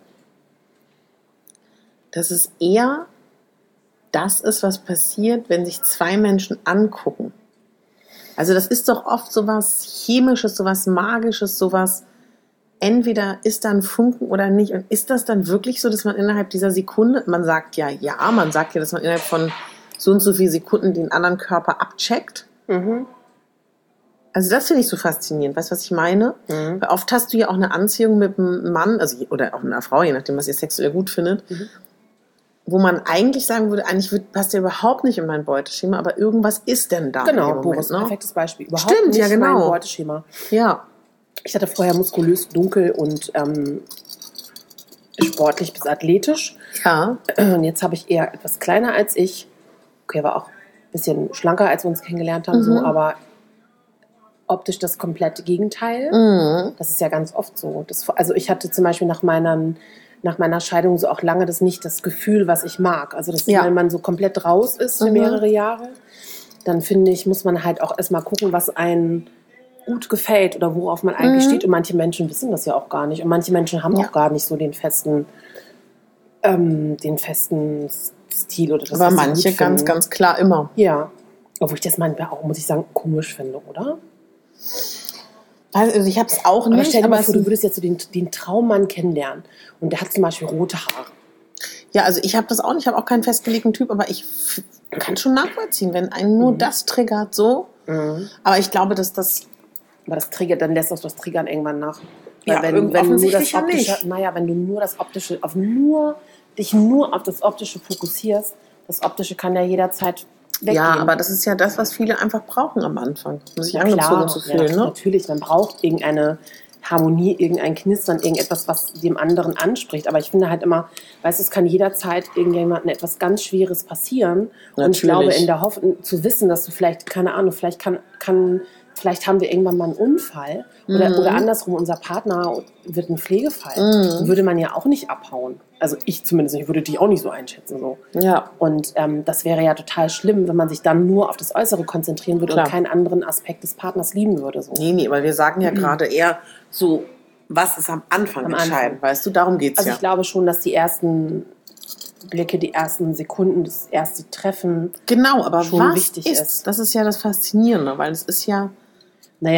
dass es eher das ist, was passiert, wenn sich zwei Menschen angucken? Also das ist doch oft sowas Chemisches, sowas Magisches, sowas, entweder ist da ein Funken oder nicht. Und ist das dann wirklich so, dass man innerhalb dieser Sekunde, man sagt ja, dass man innerhalb von so und so vielen Sekunden den anderen Körper abcheckt? Mhm. Also das finde ich so faszinierend. Weißt du, was ich meine? Mhm. Weil oft hast du ja auch eine Anziehung mit einem Mann, also, oder auch einer Frau, je nachdem, was ihr sexuell gut findet, wo man eigentlich sagen würde, passt der überhaupt nicht in mein Beuteschema, aber irgendwas ist denn da. Genau, Boris, ne? Perfektes Beispiel. Überhaupt Stimmt, nicht ja, genau. mein Beuteschema. Ja. Ich hatte vorher muskulös, dunkel und sportlich bis athletisch. Ja. Und jetzt habe ich eher etwas kleiner als ich. Okay, war auch ein bisschen schlanker, als wir uns kennengelernt haben, so, aber optisch das komplette Gegenteil. Mhm. Das ist ja ganz oft so. Also ich hatte zum Beispiel nach meiner Scheidung so auch lange nicht das Gefühl, was ich mag. Also wenn man so komplett raus ist für mehrere Jahre, dann finde ich, muss man halt auch erstmal gucken, was einem gut gefällt oder worauf man eigentlich steht. Und manche Menschen wissen das ja auch gar nicht. Und manche Menschen haben auch gar nicht so den festen Stil oder das. Aber manche ganz, ganz klar immer. Ja. Obwohl ich das manchmal auch, muss ich sagen, komisch finde, oder? Also ich habe es auch nicht. Aber stell dir mal vor, du würdest jetzt so den Traummann kennenlernen und der hat zum Beispiel rote Haare. Ja, also ich habe das auch nicht, ich habe auch keinen festgelegten Typ, aber ich kann schon nachvollziehen, wenn einen nur das triggert, so. Mhm. Aber ich glaube, dass das... Aber das triggert, dann lässt auch das Triggern irgendwann nach. Weil wenn du nur das Optische, wenn du nur das Optische, dich nur auf das Optische fokussierst, das Optische kann ja jederzeit weggehen. Ja, aber das ist ja das, was viele einfach brauchen am Anfang, um sich angezogen zu fühlen. Ja, ne? Natürlich, man braucht irgendeine Harmonie, irgendein Knistern, irgendetwas, was dem anderen anspricht. Aber ich finde halt immer, weißt du, es kann jederzeit irgendjemandem etwas ganz Schweres passieren. Natürlich. Und ich glaube, in der Hoffnung zu wissen, dass du vielleicht, keine Ahnung, vielleicht haben wir irgendwann mal einen Unfall oder andersrum, unser Partner wird ein Pflegefall. Würde man ja auch nicht abhauen. Also ich zumindest, ich würde dich auch nicht so einschätzen. So. Ja. Und das wäre ja total schlimm, wenn man sich dann nur auf das Äußere konzentrieren würde und keinen anderen Aspekt des Partners lieben würde. So. Nee, weil wir sagen ja gerade eher so, was ist am Anfang entscheidend, weißt du, darum geht's Also ich glaube schon, dass die ersten Blicke, die ersten Sekunden, das erste Treffen genau, aber schon was wichtig ist. Das ist ja das Faszinierende, weil es ist ja... Naja,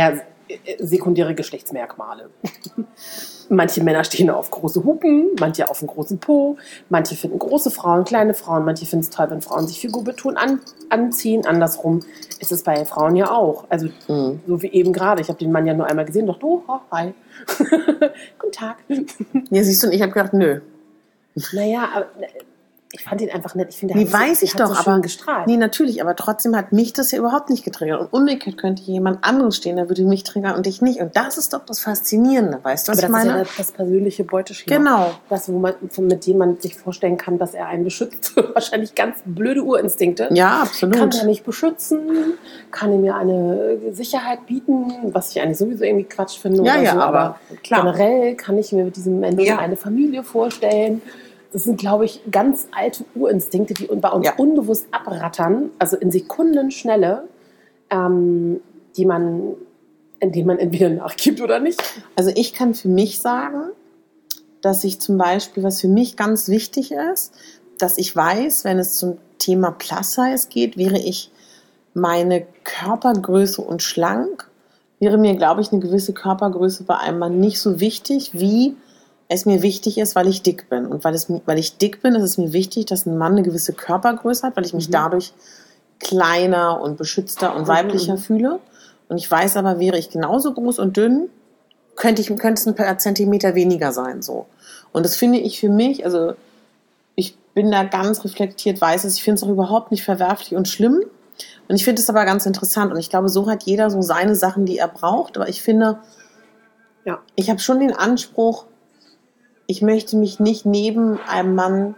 sekundäre Geschlechtsmerkmale. Manche Männer stehen auf große Hupen, manche auf einen großen Po, manche finden große Frauen, kleine Frauen, manche finden es toll, wenn Frauen sich figurbetont anziehen. Andersrum ist es bei Frauen ja auch. Also so wie eben gerade. Ich habe den Mann ja nur einmal gesehen, doch du, oh, hi. Guten Tag. Ja, siehst du, und ich habe gedacht, nö. Naja, aber ich fand ihn einfach nett. Ich finde, weiß ich doch, aber gestrahlt. Nee, natürlich, aber trotzdem hat mich das ja überhaupt nicht getriggert. Und umgekehrt könnte jemand anderes stehen, der würde mich triggern und dich nicht. Und das ist doch das Faszinierende, weißt du, was ich meine? Aber das ist ja das persönliche Beuteschema. Genau. Das, mit dem man sich vorstellen kann, dass er einen beschützt. Wahrscheinlich ganz blöde Urinstinkte. Ja, absolut. Kann er mich beschützen? Kann er mir eine Sicherheit bieten? Was ich eigentlich sowieso irgendwie Quatsch finde. Ja, oder ja, so. aber klar. Generell kann ich mir mit diesem Menschen eine Familie vorstellen. Das sind, glaube ich, ganz alte Urinstinkte, die bei uns unbewusst abrattern, also in Sekundenschnelle, in denen man entweder nachgibt oder nicht. Also ich kann für mich sagen, dass ich zum Beispiel, was für mich ganz wichtig ist, dass ich weiß, wenn es zum Thema Plus-Size geht, wäre ich meine Körpergröße und schlank, wäre mir, glaube ich, eine gewisse Körpergröße bei einem Mann nicht so wichtig, wie es mir wichtig ist, weil ich dick bin. Und weil ich dick bin, ist es mir wichtig, dass ein Mann eine gewisse Körpergröße hat, weil ich mich dadurch kleiner und beschützter und weiblicher fühle. Und ich weiß aber, wäre ich genauso groß und dünn, könnte es ein paar Zentimeter weniger sein. So. Und das finde ich für mich, also ich bin da ganz reflektiert, weiß es, ich finde es auch überhaupt nicht verwerflich und schlimm. Und ich finde es aber ganz interessant. Und ich glaube, so hat jeder so seine Sachen, die er braucht. Aber ich finde, ich habe schon den Anspruch, ich möchte mich nicht neben einem Mann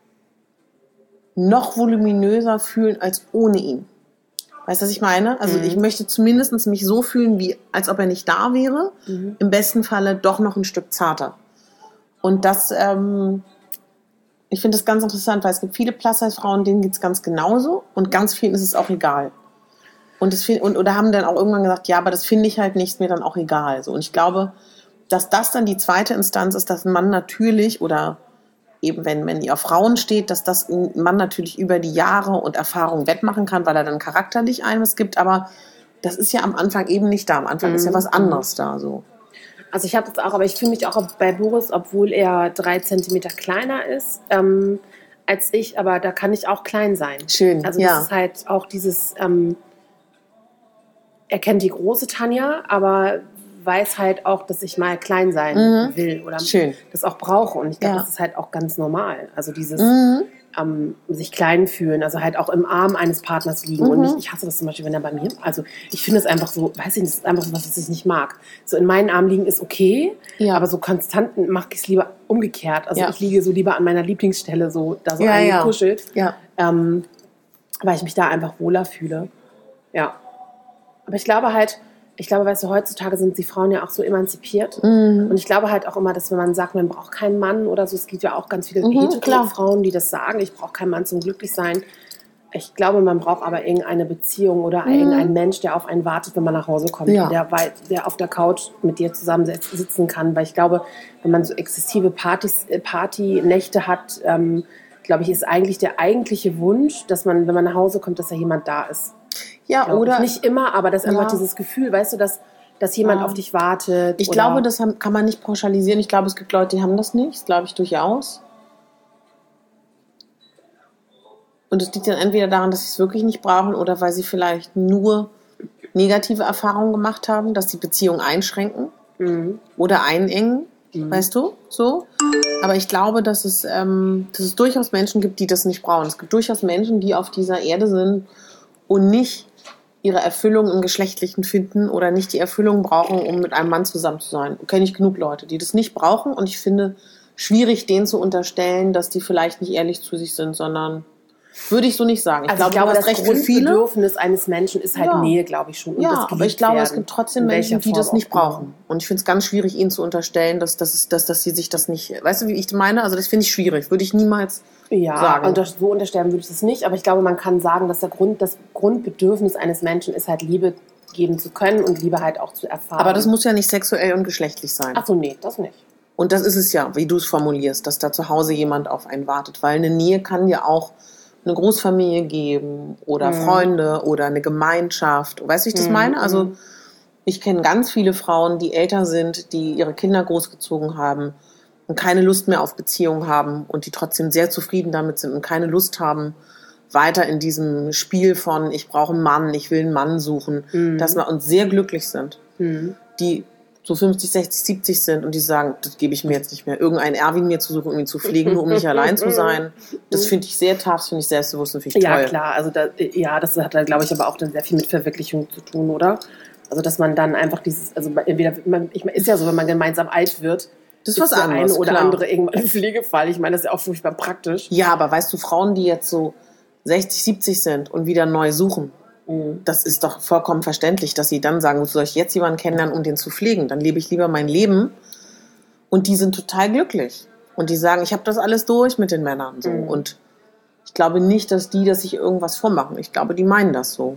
noch voluminöser fühlen als ohne ihn. Weißt du, was ich meine? Also ich möchte zumindest mich so fühlen, wie als ob er nicht da wäre. Im besten Falle doch noch ein Stück zarter. Und das, ich finde das ganz interessant, weil es gibt viele Plus-Size-Frauen, denen geht es ganz genauso und ganz vielen ist es auch egal. Oder haben dann auch irgendwann gesagt, ja, aber das finde ich halt nicht, ist mir dann auch egal. So. Und ich glaube, dass das dann die zweite Instanz ist, dass ein Mann natürlich, oder eben wenn ihr auf Frauen steht, dass das ein Mann natürlich über die Jahre und Erfahrung wettmachen kann, weil er dann charakterlich eines gibt, aber das ist ja am Anfang eben nicht da. Am Anfang ist ja was anderes da. So. Also ich habe das auch, aber ich fühle mich auch bei Boris, obwohl er 3 Zentimeter kleiner ist als ich, aber da kann ich auch klein sein. Schön, also das ist halt auch dieses, er kennt die große Tanja, aber weiß halt auch, dass ich mal klein sein will oder das auch brauche. Und ich glaube, das ist halt auch ganz normal. Also dieses sich klein fühlen, also halt auch im Arm eines Partners liegen. Und nicht, ich hasse das zum Beispiel, wenn er bei mir, also ich finde es einfach so, weiß ich nicht, das ist einfach so was ich nicht mag. So in meinen Armen liegen ist okay, aber so konstant mache ich es lieber umgekehrt. Also ich liege so lieber an meiner Lieblingsstelle, so da so eingekuschelt, weil ich mich da einfach wohler fühle. Ja. Aber ich glaube, weißt du, heutzutage sind die Frauen ja auch so emanzipiert. Und ich glaube halt auch immer, dass wenn man sagt, man braucht keinen Mann oder so, es gibt ja auch ganz viele Hetero-Frauen, die das sagen, ich brauche keinen Mann zum Glücklichsein. Ich glaube, man braucht aber irgendeine Beziehung oder irgendeinen Mensch, der auf einen wartet, wenn man nach Hause kommt. Der auf der Couch mit dir zusammen sitzen kann. Weil ich glaube, wenn man so exzessive Partynächte hat, glaube ich, ist eigentlich der eigentliche Wunsch, dass man, wenn man nach Hause kommt, dass da jemand da ist. Ja, oder nicht immer, aber das ist einfach dieses Gefühl, weißt du, dass jemand auf dich wartet. Ich glaube, das kann man nicht pauschalisieren. Ich glaube, es gibt Leute, die haben das nicht. Das glaube ich durchaus. Und es liegt dann entweder daran, dass sie es wirklich nicht brauchen oder weil sie vielleicht nur negative Erfahrungen gemacht haben, dass die Beziehungen einschränken oder einengen, weißt du, so. Aber ich glaube, dass es durchaus Menschen gibt, die das nicht brauchen. Es gibt durchaus Menschen, die auf dieser Erde sind und nicht ihre Erfüllung im Geschlechtlichen finden oder nicht die Erfüllung brauchen, um mit einem Mann zusammen zu sein. Kenne ich genug Leute, die das nicht brauchen und ich finde schwierig, denen zu unterstellen, dass die vielleicht nicht ehrlich zu sich sind, sondern würde ich so nicht sagen. Ich glaube, das Grundbedürfnis eines Menschen ist halt Nähe, glaube ich schon. Und aber ich glaube, es gibt trotzdem Menschen, die das nicht brauchen. Und ich finde es ganz schwierig, ihnen zu unterstellen, dass sie sich das nicht... Weißt du, wie ich meine? Also das finde ich schwierig. Würde ich niemals sagen. Und so unterstellen würde ich das nicht. Aber ich glaube, man kann sagen, dass das Grundbedürfnis eines Menschen ist halt, Liebe geben zu können und Liebe halt auch zu erfahren. Aber das muss ja nicht sexuell und geschlechtlich sein. Ach so, nee, das nicht. Und das ist es ja, wie du es formulierst, dass da zu Hause jemand auf einen wartet. Weil eine Nähe kann ja auch eine Großfamilie geben oder Freunde oder eine Gemeinschaft. Weißt du, wie ich das meine? Also Ich kenne ganz viele Frauen, die älter sind, die ihre Kinder großgezogen haben und keine Lust mehr auf Beziehungen haben und die trotzdem sehr zufrieden damit sind und keine Lust haben, weiter in diesem Spiel von ich brauche einen Mann, ich will einen Mann suchen, dass wir uns sehr glücklich sind. Die so 50, 60, 70 sind und die sagen, das gebe ich mir jetzt nicht mehr. Irgendeinen Erwin mir zu suchen, um ihn zu pflegen, nur um nicht allein zu sein. Das finde ich sehr tough, das finde ich selbstbewusst und finde ich toll. Ja, klar. Also das hat dann, glaube ich, aber auch dann sehr viel mit Verwirklichung zu tun, oder? Also dass man dann einfach dieses, also entweder, ist ja so, wenn man gemeinsam alt wird, das ist was anderes, der eine oder andere irgendwann ein Pflegefall. Ich meine, das ist ja auch furchtbar praktisch. Ja, aber weißt du, Frauen, die jetzt so 60, 70 sind und wieder neu suchen, das ist doch vollkommen verständlich, dass sie dann sagen, wozu soll ich jetzt jemanden kennenlernen, um den zu pflegen? Dann lebe ich lieber mein Leben. Und die sind total glücklich. Und die sagen, ich habe das alles durch mit den Männern. So. Und ich glaube nicht, dass die sich irgendwas vormachen. Ich glaube, die meinen das so.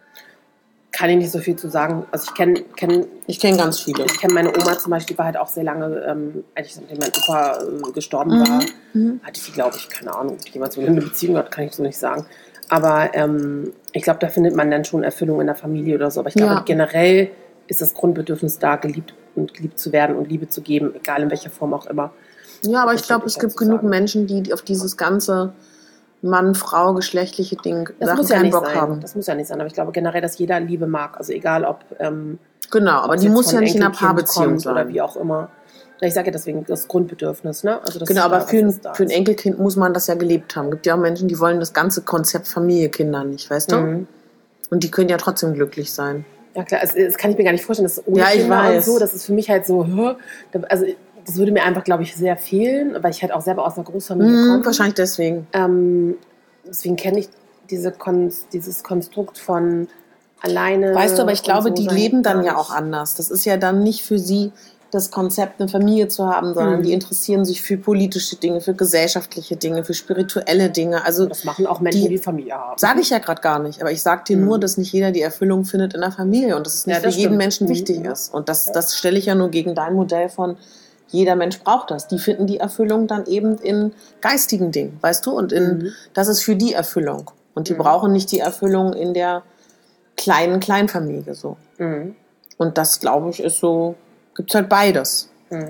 Kann ich nicht so viel zu sagen. Also ich kenne ganz viele. Ich kenne meine Oma zum Beispiel, die war halt auch sehr lange, eigentlich nachdem mein Opa gestorben war, hatte sie, glaube ich, keine Ahnung, ob jemand so eine Beziehung hat, kann ich so nicht sagen. Aber ich glaube, da findet man dann schon Erfüllung in der Familie oder so. Aber ich glaube, generell ist das Grundbedürfnis da, geliebt zu werden und Liebe zu geben, egal in welcher Form auch immer. Ja, aber ich glaube, es gibt genug Menschen, die auf dieses ganze Mann, Frau, geschlechtliche Ding Sachen keinen Bock haben. Das muss ja nicht sein, aber ich glaube generell, dass jeder Liebe mag. Also egal, ob genau, aber die muss ja nicht in einer Paarbeziehung sein. Oder wie auch immer. Ich sage ja deswegen das Grundbedürfnis, ne? Also das genau, aber für ein Enkelkind muss man das ja gelebt haben. Es gibt ja auch Menschen, die wollen das ganze Konzept Familie, Kinder nicht, weißt du? Und die können ja trotzdem glücklich sein. Ja klar, das kann ich mir gar nicht vorstellen. Das ist ohne Kinder und so, das ist für mich halt so, also das würde mir einfach, glaube ich, sehr fehlen, weil ich halt auch selber aus einer Großfamilie komme. Wahrscheinlich deswegen. Deswegen kenne ich dieses Konstrukt von alleine. Weißt du, aber ich glaube, die leben dann ja auch anders. Das ist ja dann nicht für sie das Konzept, eine Familie zu haben, sondern die interessieren sich für politische Dinge, für gesellschaftliche Dinge, für spirituelle Dinge. Also das machen auch Menschen, die Familie haben. Sage ich ja gerade gar nicht, aber ich sage dir nur, dass nicht jeder die Erfüllung findet in der Familie und dass es nicht für jeden Menschen wichtig ist. Und das stelle ich ja nur gegen dein Modell von jeder Mensch braucht das. Die finden die Erfüllung dann eben in geistigen Dingen, weißt du? Und das ist für die Erfüllung. Und die brauchen nicht die Erfüllung in der kleinen Kleinfamilie so. Und das, glaube ich, ist so, gibt's halt beides.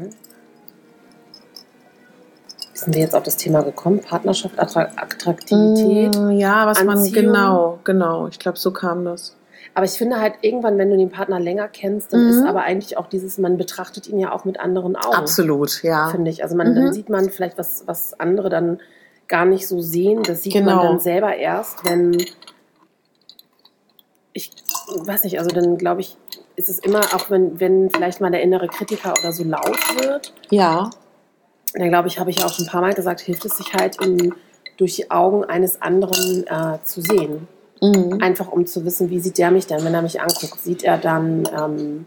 Sind wir jetzt auf das Thema gekommen? Partnerschaft, Attraktivität? Ja, was Anziehung. Man, genau. Ich glaube, so kam das. Aber ich finde halt irgendwann, wenn du den Partner länger kennst, dann ist aber eigentlich auch man betrachtet ihn ja auch mit anderen Augen. Absolut, ja. Finde ich. Also dann sieht man vielleicht, was andere dann gar nicht so sehen. Das sieht man dann selber erst, wenn, ich weiß nicht, also dann glaube ich, ist es immer, auch wenn vielleicht mal der innere Kritiker oder so laut wird. Ja. Dann glaube ich, habe ich auch schon ein paar Mal gesagt, hilft es sich halt, durch die Augen eines anderen zu sehen. Einfach um zu wissen, wie sieht der mich denn, wenn er mich anguckt. Sieht er dann,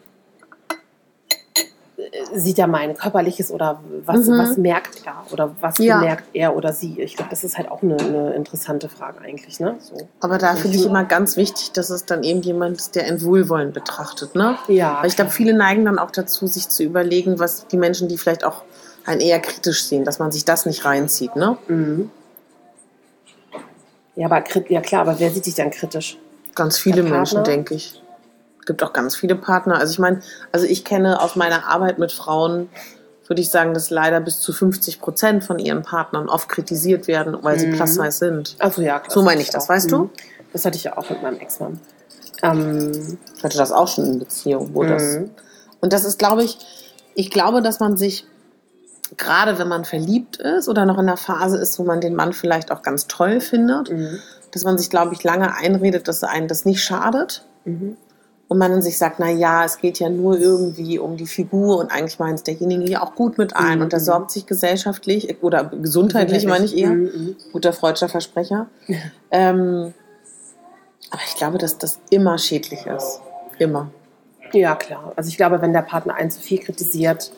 sieht er mein Körperliches oder was merkt er oder was bemerkt er oder sie? Ich glaube, das ist halt auch eine interessante Frage eigentlich. Ne? So. Aber da finde ich immer ganz wichtig, dass es dann eben jemand ist, der ein Wohlwollen betrachtet. Ne? Ja. Weil ich glaube, viele neigen dann auch dazu, sich zu überlegen, was die Menschen, die vielleicht auch einen eher kritisch sehen, dass man sich das nicht reinzieht. Ne? Ja, aber wer sieht sich dann kritisch? Ganz viele Menschen, denke ich. Es gibt auch ganz viele Partner. Also ich meine, ich kenne aus meiner Arbeit mit Frauen, würde ich sagen, dass leider bis zu 50% von ihren Partnern oft kritisiert werden, weil sie plus-size sind. Also ja, so meine ich das, weißt du? Das hatte ich ja auch mit meinem Ex-Mann. Ich hatte das auch schon in Beziehung. Und das ist, glaube ich glaube, dass man sich, gerade wenn man verliebt ist oder noch in der Phase ist, wo man den Mann vielleicht auch ganz toll findet, dass man sich, glaube ich, lange einredet, dass einem das nicht schadet. Und man dann sich sagt, na ja, es geht ja nur irgendwie um die Figur und eigentlich meint es derjenige ja auch gut mit ein und der sorgt sich gesellschaftlich oder gesundheitlich, meine ich eher. Guter freudscher Versprecher. Aber ich glaube, dass das immer schädlich ist. Immer. Ja, klar. Also ich glaube, wenn der Partner einen zu viel kritisiert,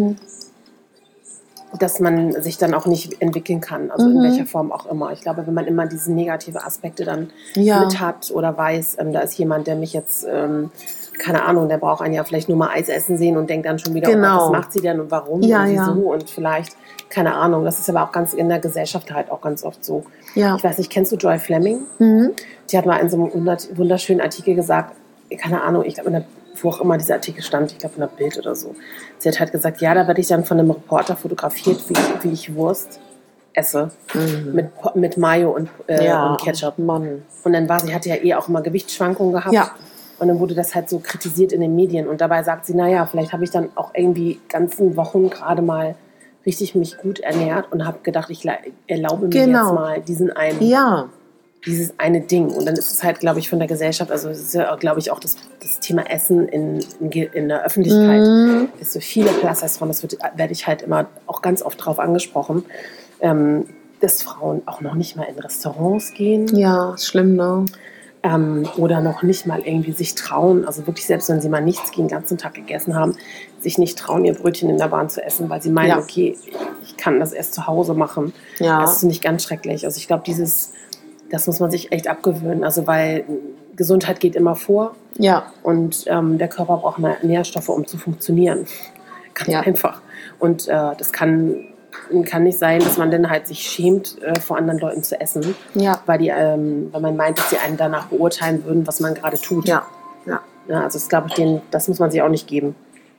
dass man sich dann auch nicht entwickeln kann, also in welcher Form auch immer. Ich glaube, wenn man immer diese negative Aspekte dann mit hat oder weiß, da ist jemand, der mich jetzt, keine Ahnung, der braucht einen ja vielleicht nur mal Eis essen sehen und denkt dann schon wieder, was macht sie denn und warum und wieso und vielleicht, keine Ahnung, das ist aber auch ganz in der Gesellschaft halt auch ganz oft so. Ja. Ich weiß nicht, kennst du Joy Fleming? Die hat mal in so einem wunderschönen Artikel gesagt, keine Ahnung, ich glaube in der wo auch immer dieser Artikel stand, ich glaube in der Bild oder so. Sie hat halt gesagt, ja, da werde ich dann von einem Reporter fotografiert, wie ich Wurst esse. Mit Mayo und Ketchup. Mann. Und dann hatte ja auch immer Gewichtsschwankungen gehabt. Ja. Und dann wurde das halt so kritisiert in den Medien. Und dabei sagt sie, naja, vielleicht habe ich dann auch irgendwie ganzen Wochen gerade mal richtig mich gut ernährt und habe gedacht, ich erlaube mir jetzt mal dieses eine Ding. Und dann ist es halt, glaube ich, von der Gesellschaft, also es ist ja, glaube ich, auch das Thema Essen in der Öffentlichkeit ist so viele Plus-Size-Frauen, das werde ich halt immer auch ganz oft drauf angesprochen, dass Frauen auch noch nicht mal in Restaurants gehen. Ja, ist schlimm, ne? Oder noch nicht mal irgendwie sich trauen, also wirklich selbst wenn sie mal nichts den ganzen Tag gegessen haben, sich nicht trauen, ihr Brötchen in der Bahn zu essen, weil sie meinen, okay, ich kann das erst zu Hause machen. Ja. Das ist nicht ganz schrecklich. Also ich glaube, das muss man sich echt abgewöhnen, also weil Gesundheit geht immer vor und der Körper braucht mal Nährstoffe, um zu funktionieren. Ganz einfach. Und das kann nicht sein, dass man dann halt sich schämt, vor anderen Leuten zu essen, weil man meint, dass sie einen danach beurteilen würden, was man gerade tut. Ja, also das glaube ich, das muss man sich auch nicht geben.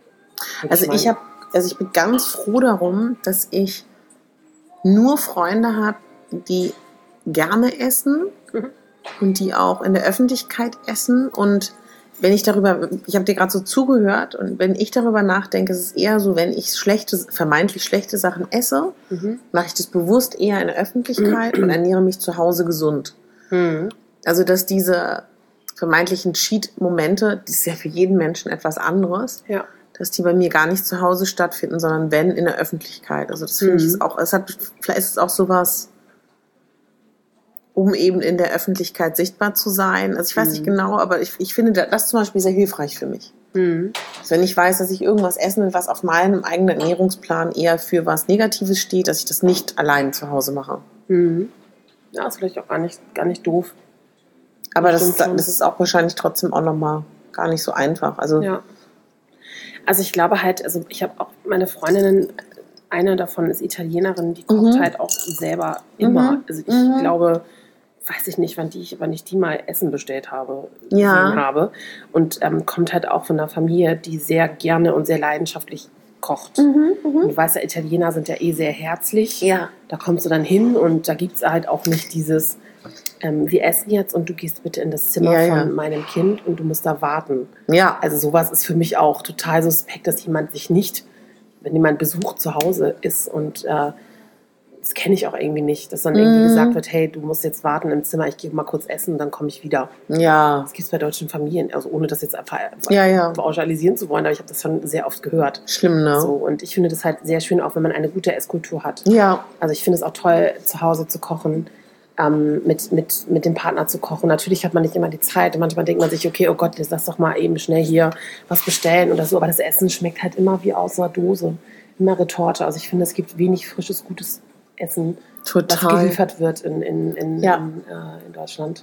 Ich bin ganz froh darum, dass ich nur Freunde habe, die gerne essen und die auch in der Öffentlichkeit essen. Und wenn ich habe dir gerade so zugehört, und wenn ich darüber nachdenke, ist es eher so, wenn ich vermeintlich schlechte Sachen esse, mache ich das bewusst eher in der Öffentlichkeit und ernähre mich zu Hause gesund. Also, dass diese vermeintlichen Cheat-Momente, das ist ja für jeden Menschen etwas anderes, dass die bei mir gar nicht zu Hause stattfinden, sondern wenn in der Öffentlichkeit. Also das finde ich auch, vielleicht ist es auch sowas, um eben in der Öffentlichkeit sichtbar zu sein. Also ich weiß nicht genau, aber ich finde das zum Beispiel sehr hilfreich für mich. Also wenn ich weiß, dass ich irgendwas essen will, was auf meinem eigenen Ernährungsplan eher für was Negatives steht, dass ich das nicht allein zu Hause mache. Ja, ist vielleicht auch gar nicht doof. Aber das ist auch wahrscheinlich trotzdem auch nochmal gar nicht so einfach. Also ich glaube halt, also ich habe auch meine Freundinnen, eine davon ist Italienerin, die kocht halt auch selber immer. Also ich glaube, weiß ich nicht, wann ich die mal Essen bestellt habe, gesehen habe. Und kommt halt auch von einer Familie, die sehr gerne und sehr leidenschaftlich kocht. Und du weißt ja, Italiener sind ja sehr herzlich. Ja. Da kommst du dann hin und da gibt es halt auch nicht dieses, wir essen jetzt und du gehst bitte in das Zimmer von meinem Kind und du musst da warten. Ja. Also sowas ist für mich auch total suspekt, dass jemand sich nicht, wenn jemand Besuch zu Hause ist und das kenne ich auch irgendwie nicht, dass dann irgendwie gesagt wird, hey, du musst jetzt warten im Zimmer, ich gehe mal kurz essen und dann komme ich wieder. Ja. Das gibt es bei deutschen Familien, also ohne das jetzt einfach pauschalisieren zu wollen, aber ich habe das schon sehr oft gehört. Schlimm, ne? So, und ich finde das halt sehr schön, auch wenn man eine gute Esskultur hat. Ja. Also ich finde es auch toll, zu Hause zu kochen, mit dem Partner zu kochen. Natürlich hat man nicht immer die Zeit und manchmal denkt man sich, okay, oh Gott, jetzt lass doch mal eben schnell hier was bestellen oder so, aber das Essen schmeckt halt immer wie aus einer Dose, immer Retorte. Also ich finde, es gibt wenig frisches, gutes Essen, was geliefert wird in Deutschland.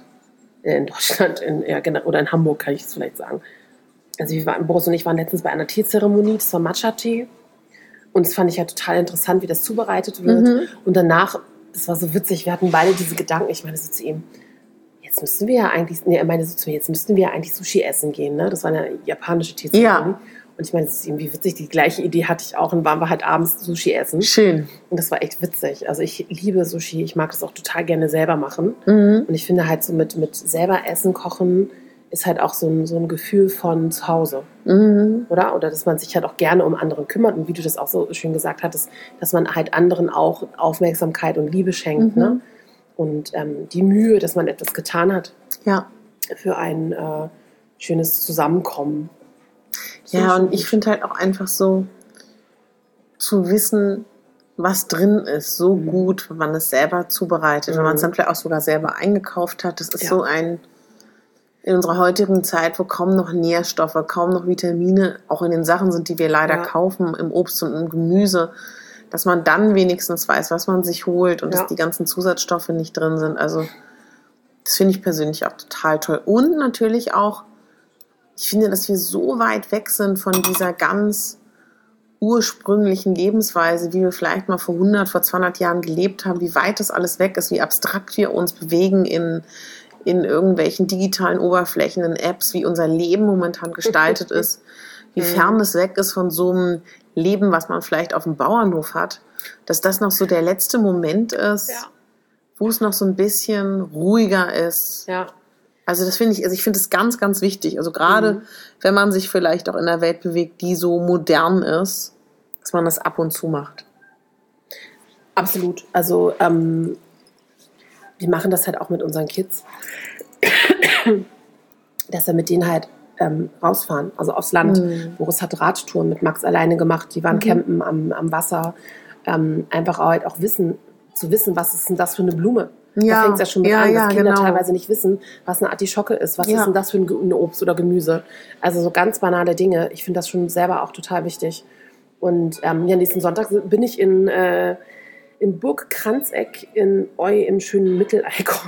Oder in Hamburg, kann ich es vielleicht sagen. Also Boris und ich waren letztens bei einer Teezeremonie, das war Matcha-Tee. Und das fand ich ja total interessant, wie das zubereitet wird. Und danach, das war so witzig, wir hatten beide diese Gedanken. Ich meine so zu ihm, jetzt müssten wir ja eigentlich Sushi essen gehen. Ne? Das war eine japanische Teezeremonie. Ja. Und ich meine, es ist irgendwie witzig, die gleiche Idee hatte ich auch und waren wir halt abends Sushi essen. Schön. Und das war echt witzig. Also ich liebe Sushi, ich mag das auch total gerne selber machen. Und ich finde halt so mit selber Essen, Kochen ist halt auch so ein Gefühl von zu Hause. Oder? Oder dass man sich halt auch gerne um andere kümmert. Und wie du das auch so schön gesagt hattest, dass man halt anderen auch Aufmerksamkeit und Liebe schenkt. Ne? Und die Mühe, dass man etwas getan hat für ein schönes Zusammenkommen. Ja, und ich finde halt auch einfach so zu wissen, was drin ist, so gut, wenn man es selber zubereitet, wenn man es dann vielleicht auch sogar selber eingekauft hat. Das ist so in unserer heutigen Zeit, wo kaum noch Nährstoffe, kaum noch Vitamine auch in den Sachen sind, die wir leider kaufen, im Obst und im Gemüse, dass man dann wenigstens weiß, was man sich holt und dass die ganzen Zusatzstoffe nicht drin sind. Also das finde ich persönlich auch total toll. Und natürlich auch, ich finde, dass wir so weit weg sind von dieser ganz ursprünglichen Lebensweise, wie wir vielleicht mal vor 100, vor 200 Jahren gelebt haben, wie weit das alles weg ist, wie abstrakt wir uns bewegen in in irgendwelchen digitalen Oberflächen, in Apps, wie unser Leben momentan gestaltet ist, wie fern es weg ist von so einem Leben, was man vielleicht auf dem Bauernhof hat, dass das noch so der letzte Moment ist, wo es noch so ein bisschen ruhiger ist. Ja. Also das finde ich, ich finde es ganz, ganz wichtig. Also gerade, wenn man sich vielleicht auch in einer Welt bewegt, die so modern ist, dass man das ab und zu macht. Absolut. Also wir machen das halt auch mit unseren Kids, dass wir mit denen halt rausfahren, also aufs Land. Boris hat Radtouren mit Max alleine gemacht, die waren campen am Wasser. Einfach halt auch zu wissen, was ist denn das für eine Blume? Da fängt es ja schon mit an, dass Kinder teilweise nicht wissen, was eine Artischocke ist, was ist denn das für ein Obst oder Gemüse. Also so ganz banale Dinge. Ich finde das schon selber auch total wichtig. Und nächsten Sonntag bin ich in Burg Kranzeck in Eu im schönen Mittelallgäu.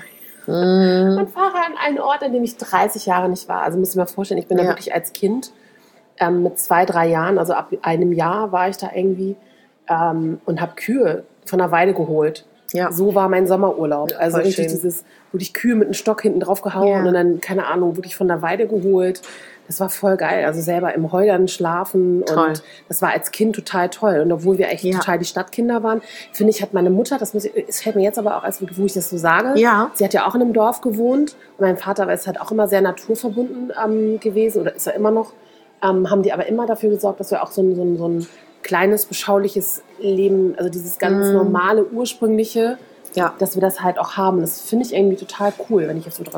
Und fahre an einen Ort, an dem ich 30 Jahre nicht war. Also muss ich mir vorstellen, ich bin da wirklich als Kind mit 2, 3 Jahren, also ab einem Jahr war ich da irgendwie und habe Kühe von der Weide geholt. Ja. So war mein Sommerurlaub. Also richtig dieses, wirklich Kühe mit einem Stock hinten drauf gehauen und dann, keine Ahnung, wirklich von der Weide geholt. Das war voll geil. Also selber im Heu dann schlafen. Toll. Und das war als Kind total toll. Und obwohl wir eigentlich total die Stadtkinder waren, finde ich, hat meine Mutter, es fällt mir jetzt aber auch, wo ich das so sage, sie hat ja auch in einem Dorf gewohnt. Und mein Vater ist halt auch immer sehr naturverbunden gewesen oder ist er immer noch. Haben die aber immer dafür gesorgt, dass wir auch so ein kleines, beschauliches Leben, also dieses ganz normale, ursprüngliche, dass wir das halt auch haben. Das finde ich irgendwie total cool, wenn ich jetzt so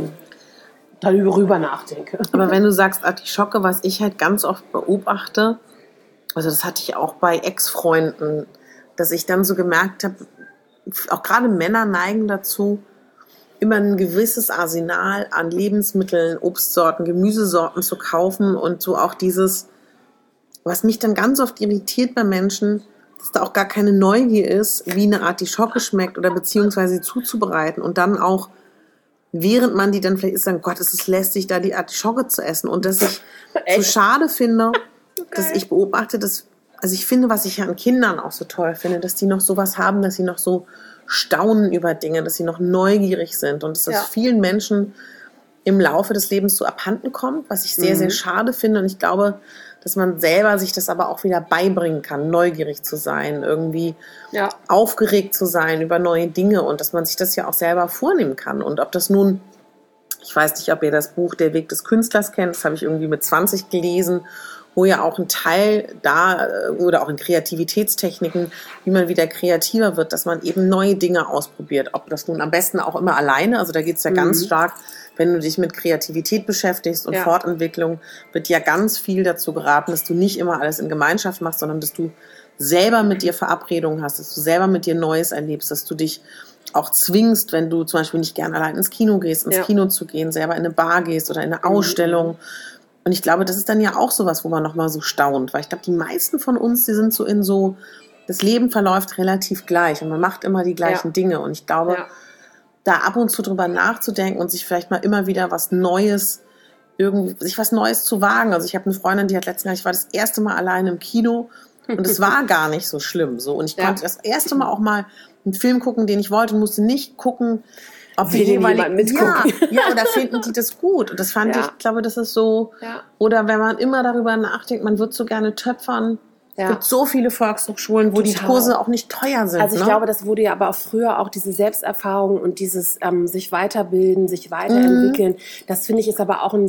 darüber nachdenke. Aber wenn du sagst Artischocke, was ich halt ganz oft beobachte, also das hatte ich auch bei Ex-Freunden, dass ich dann so gemerkt habe, auch gerade Männer neigen dazu, immer ein gewisses Arsenal an Lebensmitteln, Obstsorten, Gemüsesorten zu kaufen und so auch dieses, was mich dann ganz oft irritiert bei Menschen, dass da auch gar keine Neugier ist, wie eine Artischocke schmeckt oder beziehungsweise sie zuzubereiten und dann auch, während man die dann vielleicht isst, sagen, Gott, es ist lästig, da die Artischocke zu essen. Und dass ich so schade finde, dass ich beobachte, also ich finde, was ich ja an Kindern auch so toll finde, dass die noch sowas haben, dass sie noch so staunen über Dinge, dass sie noch neugierig sind und dass das vielen Menschen im Laufe des Lebens so abhanden kommt, was ich sehr, sehr schade finde. Und ich glaube, dass man selber sich das aber auch wieder beibringen kann, neugierig zu sein, irgendwie aufgeregt zu sein über neue Dinge und dass man sich das ja auch selber vornehmen kann. Und ob das nun, ich weiß nicht, ob ihr das Buch Der Weg des Künstlers kennt, das habe ich irgendwie mit 20 gelesen, wo ja auch ein Teil da, oder auch in Kreativitätstechniken, wie man wieder kreativer wird, dass man eben neue Dinge ausprobiert. Ob das nun am besten auch immer alleine, also da geht es ja ganz stark, wenn du dich mit Kreativität beschäftigst und Fortentwicklung, wird ja ganz viel dazu geraten, dass du nicht immer alles in Gemeinschaft machst, sondern dass du selber mit dir Verabredungen hast, dass du selber mit dir Neues erlebst, dass du dich auch zwingst, wenn du zum Beispiel nicht gern allein ins Kino gehst, ins Kino zu gehen, selber in eine Bar gehst oder in eine Ausstellung. Und ich glaube, das ist dann ja auch sowas, wo man nochmal so staunt, weil ich glaube, die meisten von uns, die sind so das Leben verläuft relativ gleich und man macht immer die gleichen Dinge. Und ich glaube, da ab und zu drüber nachzudenken und sich vielleicht mal immer wieder was Neues, sich was Neues zu wagen. Also ich habe eine Freundin, die hat letztens, ich war das erste Mal alleine im Kino und es war gar nicht so schlimm. So. Und ich konnte das erste Mal auch mal einen Film gucken, den ich wollte und musste nicht gucken, ob wir jemand mitgucken. Oder finden die das gut? Und das fand ich glaube, das ist so, oder wenn man immer darüber nachdenkt, man wird so gerne töpfern. Es gibt so viele Volkshochschulen, wo die Kurse auch nicht teuer sind. Also ich glaube, das wurde ja aber auch früher auch diese Selbsterfahrung und dieses sich weiterbilden, sich weiterentwickeln. Das finde ich ist aber auch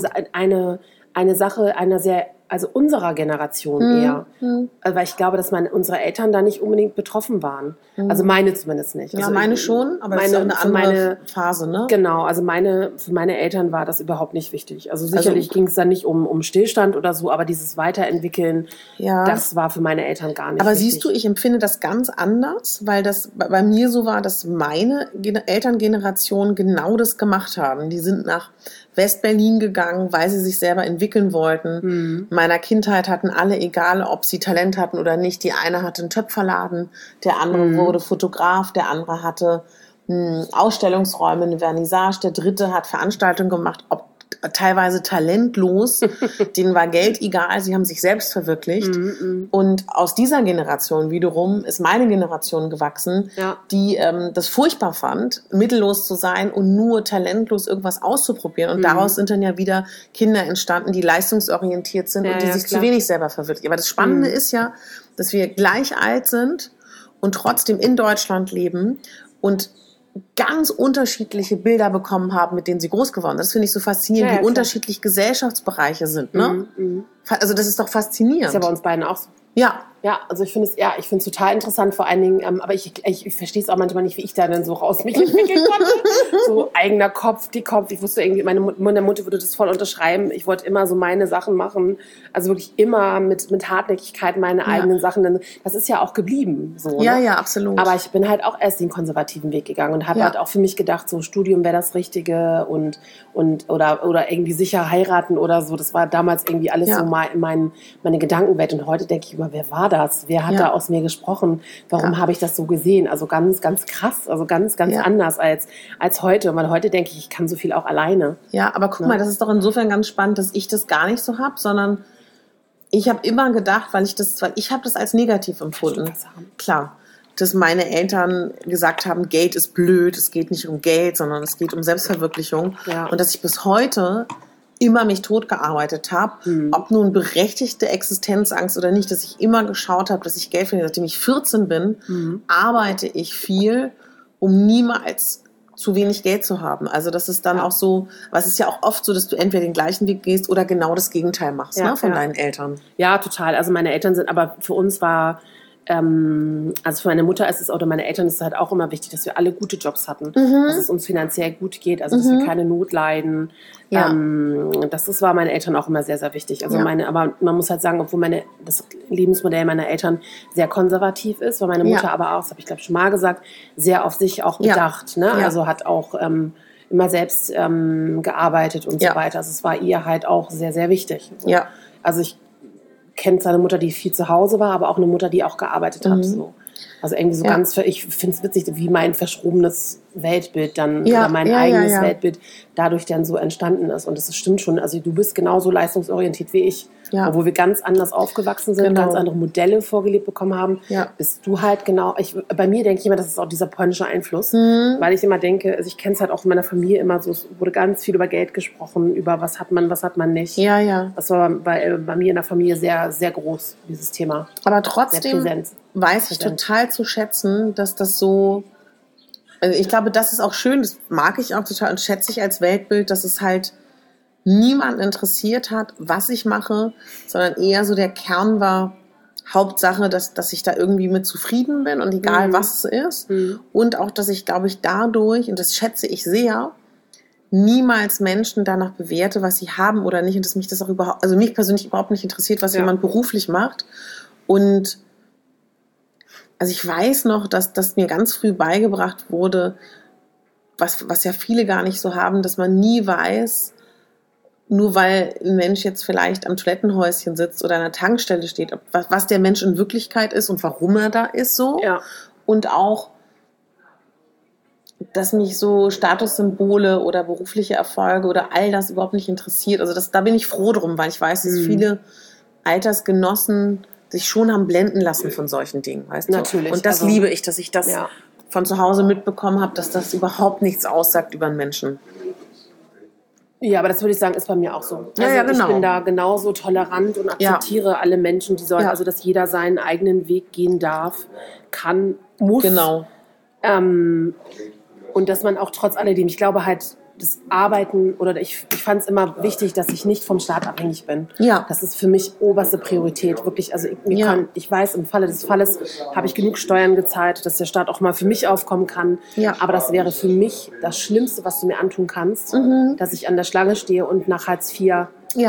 eine Sache einer also unserer Generation eher. Weil ich glaube, dass unsere Eltern da nicht unbedingt betroffen waren. Also meine zumindest nicht. Ja, also meine schon, aber das ist eine andere Phase, ne? Genau, also für meine Eltern war das überhaupt nicht wichtig. Also sicherlich ging es dann nicht um Stillstand oder so, aber dieses Weiterentwickeln, das war für meine Eltern gar nicht aber wichtig. Siehst du, ich empfinde das ganz anders, weil das bei mir so war, dass meine Elterngeneration genau das gemacht haben. Die sind nach West-Berlin gegangen, weil sie sich selber entwickeln wollten. In meiner Kindheit hatten alle, egal ob sie Talent hatten oder nicht, die eine hatte einen Töpferladen, der andere wurde Fotograf, der andere hatte Ausstellungsräume, eine Vernissage, der dritte hat Veranstaltungen gemacht, ob teilweise talentlos, denen war Geld egal, sie haben sich selbst verwirklicht. Und aus dieser Generation wiederum ist meine Generation gewachsen, die das furchtbar fand, mittellos zu sein und nur talentlos irgendwas auszuprobieren. Und daraus sind dann ja wieder Kinder entstanden, die leistungsorientiert sind und die sich zu wenig selber verwirklichen. Aber das Spannende ist ja, dass wir gleich alt sind und trotzdem in Deutschland leben und ganz unterschiedliche Bilder bekommen haben, mit denen sie groß geworden sind. Das finde ich so faszinierend, wie unterschiedlich Gesellschaftsbereiche sind. Ne? Also das ist doch faszinierend. Das ist ja bei uns beiden auch so. Ja, also ich finde es total interessant, vor allen Dingen, aber ich verstehe es auch manchmal nicht, wie ich da dann so raus mich entwickeln konnte. So eigener Kopf, Dickkopf. Ich wusste irgendwie, meine Mutter würde das voll unterschreiben. Ich wollte immer so meine Sachen machen. Also wirklich immer mit Hartnäckigkeit meine eigenen Sachen. Das ist ja auch geblieben. So, ja, ne? ja, absolut. Aber ich bin halt auch erst den konservativen Weg gegangen und habe halt auch für mich gedacht, so Studium wäre das Richtige oder irgendwie sicher heiraten oder so. Das war damals irgendwie alles so meine Gedankenwelt. Und heute denke ich immer, wer war das? Wer hat da aus mir gesprochen? Warum habe ich das so gesehen? Also ganz, ganz krass, also ganz, ganz anders als heute. Weil heute denke ich kann so viel auch alleine. Ja, aber guck mal, das ist doch insofern ganz spannend, dass ich das gar nicht so habe, sondern ich habe immer gedacht, weil ich habe das als negativ empfunden. Klar, dass meine Eltern gesagt haben, Geld ist blöd, es geht nicht um Geld, sondern es geht um Selbstverwirklichung. Ja. Und dass ich bis heute immer mich totgearbeitet habe, ob nun berechtigte Existenzangst oder nicht, dass ich immer geschaut habe, dass ich Geld verdiene. Seitdem ich 14 bin, arbeite ich viel, um niemals zu wenig Geld zu haben. Also das ist dann auch so, was ist ja auch oft so, dass du entweder den gleichen Weg gehst oder genau das Gegenteil machst von deinen Eltern. Ja, total. Also meine Eltern sind, aber für uns war also für meine Mutter ist es oder meine Eltern ist es halt auch immer wichtig, dass wir alle gute Jobs hatten, dass es uns finanziell gut geht, also dass wir keine Not leiden. Ja. Das war meinen Eltern auch immer sehr, sehr wichtig. Also aber man muss halt sagen, obwohl das Lebensmodell meiner Eltern sehr konservativ ist, war meine Mutter aber auch, das habe ich glaube schon mal gesagt, sehr auf sich auch bedacht. Ne? Ja. Also hat auch immer selbst gearbeitet und so weiter. Also es war ihr halt auch sehr, sehr wichtig. So. Ja. Also ich kennt seine Mutter, die viel zu Hause war, aber auch eine Mutter, die auch gearbeitet hat. So. Also irgendwie so ganz, ich finde es witzig, wie mein verschrobenes Weltbild dann, oder mein eigenes Weltbild dadurch dann so entstanden ist. Und das stimmt schon, also du bist genauso leistungsorientiert wie ich. Ja. Obwohl wir ganz anders aufgewachsen sind, ganz andere Modelle vorgelebt bekommen haben, bist du halt genau, bei mir denke ich immer, das ist auch dieser polnische Einfluss, weil ich immer denke, also ich kenne es halt auch in meiner Familie immer so, es wurde ganz viel über Geld gesprochen, über was hat man nicht. Ja, ja. Das war bei mir in der Familie sehr, sehr groß, dieses Thema. Aber trotzdem weiß ich total zu schätzen, dass das so, also ich glaube, das ist auch schön, das mag ich auch total und schätze ich als Weltbild, dass es halt niemand interessiert hat, was ich mache, sondern eher so der Kern war, Hauptsache, dass ich da irgendwie mit zufrieden bin und egal was es ist. Und auch, dass ich, glaube ich, dadurch, und das schätze ich sehr, niemals Menschen danach bewerte, was sie haben oder nicht und dass mich das auch überhaupt, also mich persönlich überhaupt nicht interessiert, was jemand beruflich macht. Und also ich weiß noch, dass mir ganz früh beigebracht wurde, was ja viele gar nicht so haben, dass man nie weiß, nur weil ein Mensch jetzt vielleicht am Toilettenhäuschen sitzt oder an der Tankstelle steht, was der Mensch in Wirklichkeit ist und warum er da ist so. Ja. Und auch, dass mich so Statussymbole oder berufliche Erfolge oder all das überhaupt nicht interessiert. Also da bin ich froh drum, weil ich weiß, dass viele Altersgenossen sich schon haben blenden lassen von solchen Dingen. Weißt du? Natürlich. Und das liebe ich, dass ich das von zu Hause mitbekommen habe, dass das überhaupt nichts aussagt über einen Menschen. Ja, aber das würde ich sagen, ist bei mir auch so. Also ich bin da genauso tolerant und akzeptiere alle Menschen, die sollen, also dass jeder seinen eigenen Weg gehen darf, kann, muss. Genau. Und dass man auch trotz alledem, ich glaube halt, das Arbeiten oder ich fand es immer wichtig, dass ich nicht vom Staat abhängig bin. Ja. Das ist für mich oberste Priorität. Wirklich, also ich weiß, im Falle des Falles habe ich genug Steuern gezahlt, dass der Staat auch mal für mich aufkommen kann. Ja. Aber das wäre für mich das Schlimmste, was du mir antun kannst, dass ich an der Schlange stehe und nach Hartz IV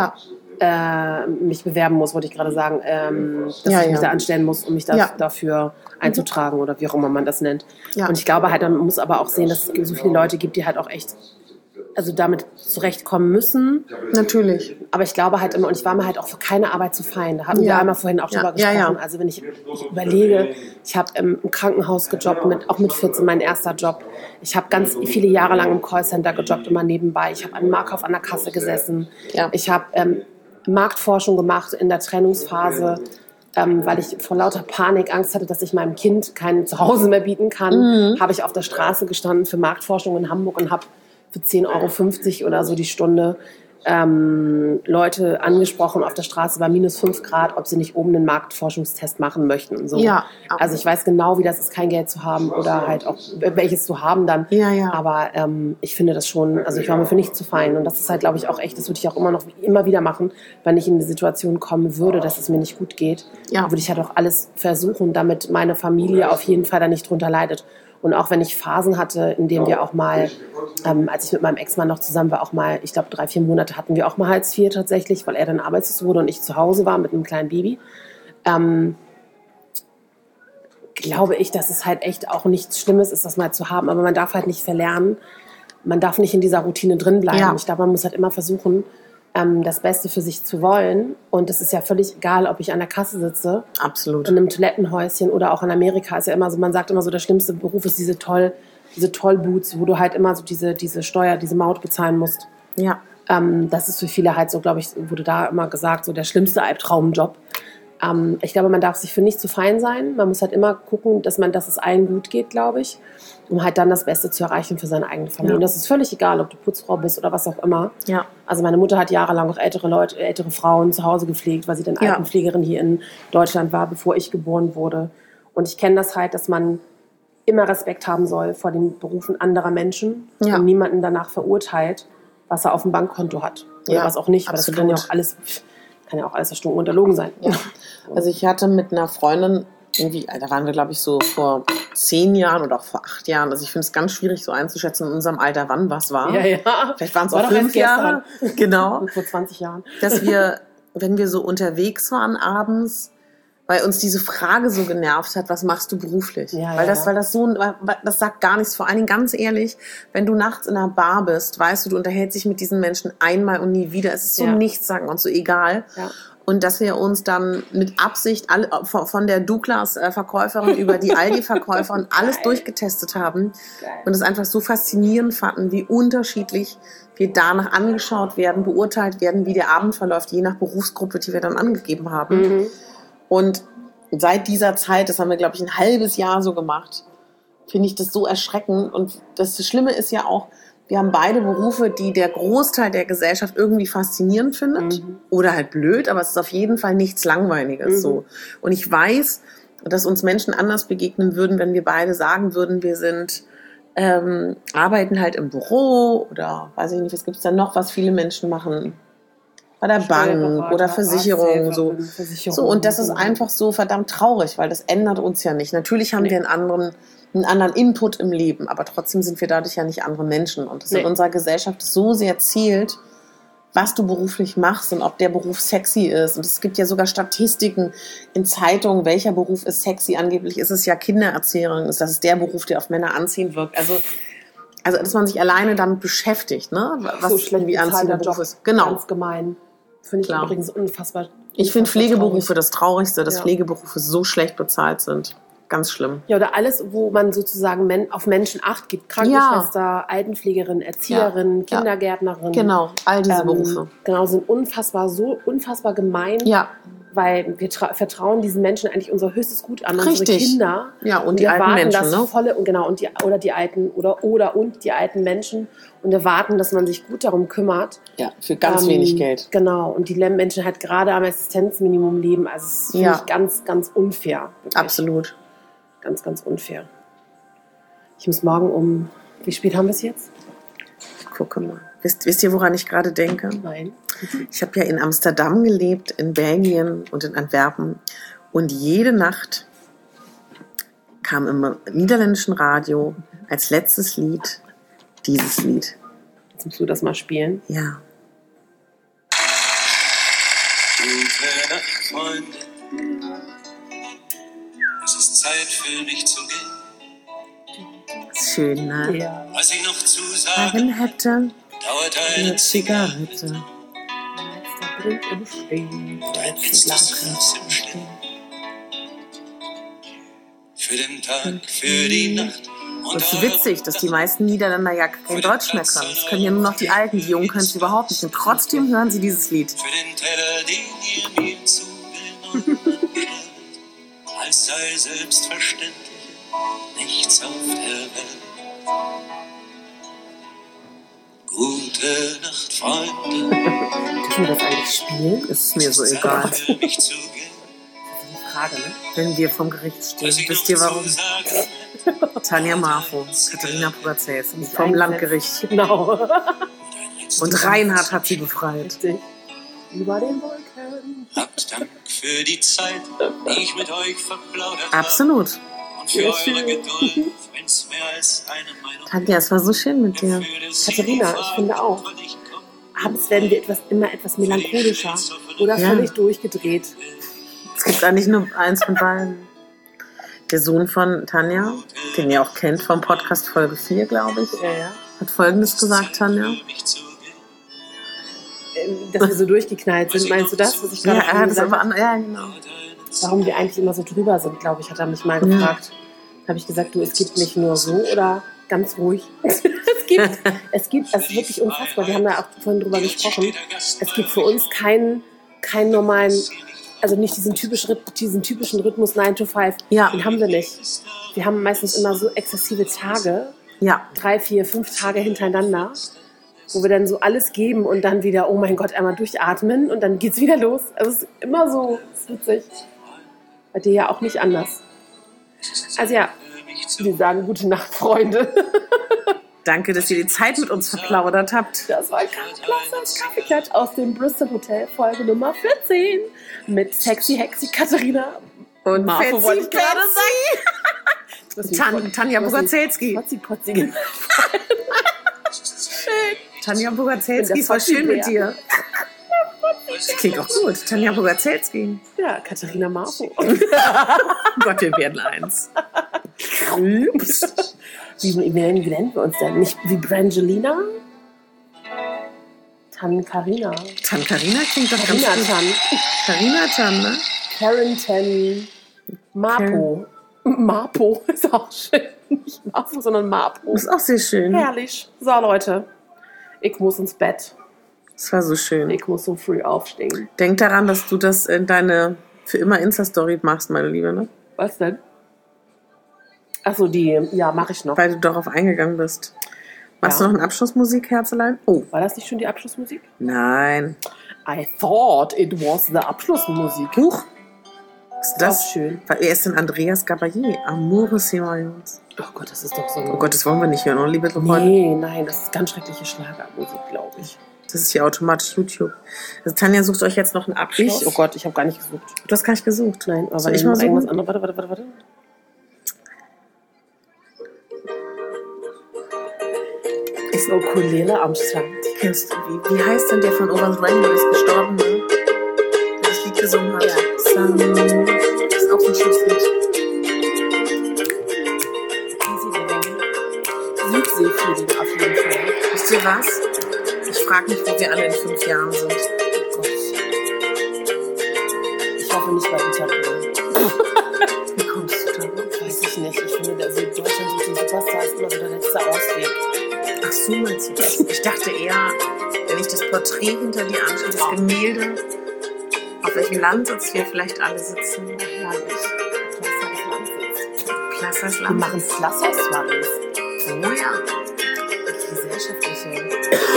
mich bewerben muss, wollte ich gerade sagen, dass ich mich da anstellen muss, um mich dafür einzutragen oder wie auch immer man das nennt. Ja. Und ich glaube halt, man muss aber auch sehen, dass es so viele Leute gibt, die halt auch echt also damit zurechtkommen müssen. Natürlich. Aber ich glaube halt immer, und ich war mir halt auch für keine Arbeit zu fein. Da hatten wir einmal vorhin auch drüber gesprochen. Also wenn ich überlege, ich habe im Krankenhaus gejobbt, auch mit 14 mein erster Job. Ich habe ganz viele Jahre lang im Callcenter gejobbt, immer nebenbei. Ich habe an Markauf an der Kasse gesessen. Ja. Ich habe Marktforschung gemacht in der Trennungsphase. Weil ich vor lauter Panik Angst hatte, dass ich meinem Kind kein Zuhause mehr bieten kann, habe ich auf der Straße gestanden für Marktforschung in Hamburg und habe für 10,50 € oder so die Stunde Leute angesprochen auf der Straße bei -5 Grad, ob sie nicht oben einen Marktforschungstest machen möchten. So. Ja. Also ich weiß genau, wie das ist, kein Geld zu haben oder halt auch welches zu haben dann. Ja. Aber ich finde das schon, also ich war mir für nichts zu fein. Und das ist halt, glaube ich, auch echt, das würde ich auch immer wieder machen, wenn ich in die Situation kommen würde, dass es mir nicht gut geht. Ja. Würde ich halt auch alles versuchen, damit meine Familie auf jeden Fall da nicht drunter leidet. Und auch wenn ich Phasen hatte, in denen wir auch mal, als ich mit meinem Ex-Mann noch zusammen war, auch mal, ich glaube 3-4 Monate hatten wir auch mal Hartz IV tatsächlich, weil er dann arbeitslos wurde und ich zu Hause war mit einem kleinen Baby, glaube ich, dass es halt echt auch nichts Schlimmes ist, das mal zu haben. Aber man darf halt nicht verlernen, man darf nicht in dieser Routine drin bleiben. Ja. Ich glaube, man muss halt immer versuchen, das Beste für sich zu wollen. Und es ist ja völlig egal, ob ich an der Kasse sitze. Absolut. In einem Toilettenhäuschen oder auch in Amerika ist ja immer so, man sagt immer so, der schlimmste Beruf ist diese Tollboots, wo du halt immer so diese Steuer, diese Maut bezahlen musst. Ja. Das ist für viele halt so, glaube ich, wurde da immer gesagt, so der schlimmste Albtraumjob. Ich glaube, man darf sich für nicht zu fein sein. Man muss halt immer gucken, dass es allen gut geht, glaube ich, um halt dann das Beste zu erreichen für seine eigene Familie. Ja. Und das ist völlig egal, ob du Putzfrau bist oder was auch immer. Ja. Also meine Mutter hat jahrelang auch ältere Frauen zu Hause gepflegt, weil sie dann Altenpflegerin hier in Deutschland war, bevor ich geboren wurde. Und ich kenne das halt, dass man immer Respekt haben soll vor den Berufen anderer Menschen und niemanden danach verurteilt, was er auf dem Bankkonto hat oder was auch nicht. Weil das kann ja auch alles erstunken und erlogen sein. Ja. Also ich hatte mit einer Freundin irgendwie, da waren wir, glaube ich, so vor 10 Jahren oder auch vor 8 Jahren. Also ich finde es ganz schwierig so einzuschätzen in unserem Alter, wann was war. Ja. Vielleicht waren es auch 5 Jahre. Genau. Und vor 20 Jahren. Dass wir, wenn wir so unterwegs waren abends, weil uns diese Frage so genervt hat, was machst du beruflich? Weil das sagt gar nichts. Vor allen Dingen, ganz ehrlich, wenn du nachts in einer Bar bist, weißt du unterhältst dich mit diesen Menschen einmal und nie wieder. Es ist so nichtssagend und so egal. Ja. Und dass wir uns dann mit Absicht von der Douglas-Verkäuferin über die Aldi-Verkäuferin alles durchgetestet haben. Geil. Und es einfach so faszinierend fanden, wie unterschiedlich wir danach angeschaut werden, beurteilt werden, wie der Abend verläuft, je nach Berufsgruppe, die wir dann angegeben haben. Mhm. Und seit dieser Zeit, das haben wir, glaube ich, ein halbes Jahr so gemacht, finde ich das so erschreckend. Und das Schlimme ist ja auch, wir haben beide Berufe, die der Großteil der Gesellschaft irgendwie faszinierend findet oder halt blöd, aber es ist auf jeden Fall nichts Langweiliges. So. Und ich weiß, dass uns Menschen anders begegnen würden, wenn wir beide sagen würden, wir sind arbeiten halt im Büro oder weiß ich nicht, was gibt es da noch, was viele Menschen machen? Bei der Bank oder Versicherung. So, und das ist einfach so verdammt traurig, weil das ändert uns ja nicht. Natürlich haben wir einen anderen Input im Leben, aber trotzdem sind wir dadurch ja nicht andere Menschen. Und das in unserer Gesellschaft so sehr zählt, was du beruflich machst und ob der Beruf sexy ist. Und es gibt ja sogar Statistiken in Zeitungen, welcher Beruf ist sexy. Angeblich ist es ja Kindererzieherin, das ist der Beruf, der auf Männer anziehen wirkt. Also dass man sich alleine damit beschäftigt, ne? Was so schlecht wie anziehender Beruf ist. Genau. Ganz gemein. Finde ich übrigens unfassbar. Ich finde Pflegeberufe das Traurigste, dass Pflegeberufe so schlecht bezahlt sind. Ganz schlimm. Ja, oder alles, wo man sozusagen auf Menschen Acht gibt. Krankenschwester, Altenpflegerin, Erzieherin, Kindergärtnerin. Genau, all diese Berufe. Genau, sind unfassbar gemein. Ja. Weil wir vertrauen diesen Menschen eigentlich unser höchstes Gut an, unsere Kinder. Ja, und die alten Menschen, und die alten Menschen und erwarten, dass man sich gut darum kümmert. Ja, für ganz wenig Geld. Genau, und die Menschen halt gerade am Existenzminimum leben. Also es ist finde ich ganz, ganz unfair. Wirklich. Absolut. Ganz, ganz unfair. Ich muss morgen wie spät haben wir es jetzt? Gucke mal. Wisst ihr, woran ich gerade denke? Nein. Ich habe ja in Amsterdam gelebt, in Belgien und in Antwerpen. Und jede Nacht kam im niederländischen Radio als letztes Lied dieses Lied. Jetzt musst du das mal spielen. Ja. Gute Nacht, Freunde. Es ist Zeit für mich zu gehen. Schön, ne? Ja. Was ich noch zu sagen hätte. dauert eine Zigarette Letzter Blick im Stehen. und ein letztes Glas im Stehen. Für den Tag, für die Nacht. Das ist witzig, dass die meisten Niederländer ja kein Deutsch mehr können. Das können ja nur noch die Alten. Die Jungen können es überhaupt nicht. Und trotzdem hören sie dieses Lied. Für den Teller, den ihr mir zugenommen habt, als sei selbstverständlich nichts auf der Welt. Gute Nacht, Freunde. Dürfen wir das eigentlich spielen? Ist mir so egal. Für mich zu gehen. Frage, ne? Wenn wir vom Gericht stehen. Was ich Wisst noch ihr warum? zu sagen, Tanja Marfo, Katharina Pugazels vom Landgericht. Genau. Und Reinhard hat sie befreit. Richtig. Über den Wolken. habt Dank für die Zeit, die ich mit euch verplaudert habe. Absolut. Und für eure Geduld, wenn's mehr als eine Meinung Tanja, es war so schön mit dir. Katharina, ich finde auch. Abends werden wir immer etwas melancholischer oder Ja. völlig durchgedreht. Es gibt eigentlich nur eins von beiden. Der Sohn von Tanja, den ihr auch kennt vom Podcast Folge 4, glaube ich, Ja. hat Folgendes gesagt, Tanja. Dass wir so durchgeknallt sind, meinst du das, was ich Ja, gerade er hat es gesagt aber habe? ja, genau. Warum wir eigentlich immer so drüber sind, glaube ich, hat er mich mal gefragt. Habe ich gesagt, du, es gibt nicht nur so oder ganz ruhig. es ist wirklich unfassbar. Wir haben ja auch vorhin drüber gesprochen. Es gibt für uns keinen normalen, also nicht diesen typischen Rhythmus 9 to 5. Ja. Den haben wir nicht. Wir haben meistens immer so exzessive Tage, Ja, 3, 4, 5 Tage hintereinander, wo wir dann so alles geben und dann wieder, oh mein Gott, einmal durchatmen und dann geht's wieder los. Also es ist immer so, es ist witzig. Bei dir ja auch nicht anders. Also ja, wir sagen gute Nacht, Freunde. danke, dass ihr die Zeit mit uns verplaudert habt. Das war ein klasse Kaffeeklatsch aus dem Bristol Hotel, Folge Nummer 14 mit Sexy Hexy Katharina Und Marfo, wollte ich gerade sagen. Tanja Bogazelski. Potzi. Tanja Bogazelski, es war schön mit dir. Das klingt auch gut. Tanja Bogazelski. Ja, Katharina Marfo. Oh Gott, wir werden eins. Wie nennen wir uns denn? Nicht wie Brangelina? Tankarina. Tankarina klingt doch ganz Carina gut. Tan. Carina Tan, ne? Karen Tan. Mapo. Mapo ist auch schön. Nicht Mapo, sondern Mapo. Das ist auch sehr schön. Herrlich. So, Leute. Ich muss ins Bett. Das war so schön. Ich muss so früh aufstehen. Denk daran, dass du das in deine für immer Insta-Story machst, meine Liebe, ne? Was denn? Achso, ja, mache ich noch. Weil du darauf eingegangen bist. Machst Ja. du noch eine Abschlussmusik, Herzelein? Oh, War das nicht schon die Abschlussmusik? nein. I thought it was the Abschlussmusik. Huch. Was ist Das das? ist schön. Weil er ist denn Andreas Gabayé. Amore Simons. Oh Gott, das ist doch so. Oh Gott, das wollen wir nicht hören, oder, liebe Freunde? Nee, nein, das ist ganz schreckliche Schlagermusik, glaube ich. Das ist hier automatisch YouTube. Also Tanja sucht euch jetzt noch einen Abschluss. Oh Gott, ich habe gar nicht gesucht. Du hast gar nicht gesucht. Nein, aber Soll ich mal irgendwas suchen? anderes. Warte. Ist eine Ukulele am Strand. Kennst du, wie heißt denn der von Over the Rainbow, ist gestorben, ne? Der das Lied gesungen hat. Ja. Sun. Das ist auch so ein schönes Lied. Südseefliegen auf jeden Fall. Wisst ihr was? Ich frage mich, wo wir alle in 5 Jahren sind. Oh Gott. Ich hoffe nicht bei Italien. Wie kommst du da? Weiß ich nicht. Ich finde, der Deutschland mit den Superstars ist immer so der letzte Ausweg. Ach so, meinst du das? Ich dachte eher, wenn ich das Porträt hinter dir anschaue, das Gemälde, auf welchem Landsitz wir vielleicht alle sitzen. Herrlich. Klasse Land sitzt. Klassers Wir Land. machen Flassos-Waris. Oh ja. Gesellschaftliche.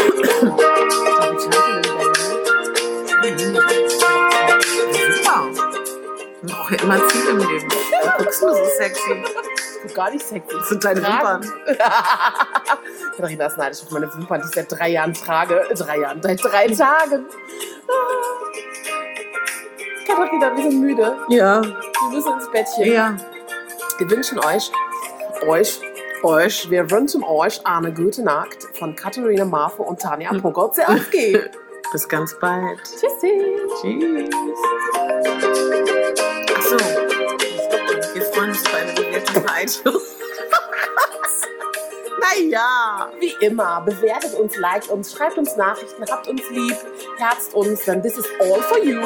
Super. Man braucht ja immer Ziel im Leben. Du guckst nur so sexy. Gar nicht sexy. Das sind deine Wimpern. Katharina ist neidisch auf meine Wimpern, die ich seit 3 Jahren trage. Seit 3 Tagen. Katharina, wir sind müde. Ja. Wir müssen ins Bettchen. Ja. Wir wünschen euch, wir wünschen euch eine gute Nacht von Katharina Marfo und Tanja Pogorzelski. Bis ganz bald. Tschüssi. Tschüss. Achso. Wir freuen uns über eine Bewertung bei iTunes. Naja. Wie immer, bewertet uns, liked uns, schreibt uns Nachrichten, habt uns lieb, herzt uns, denn this is all for you.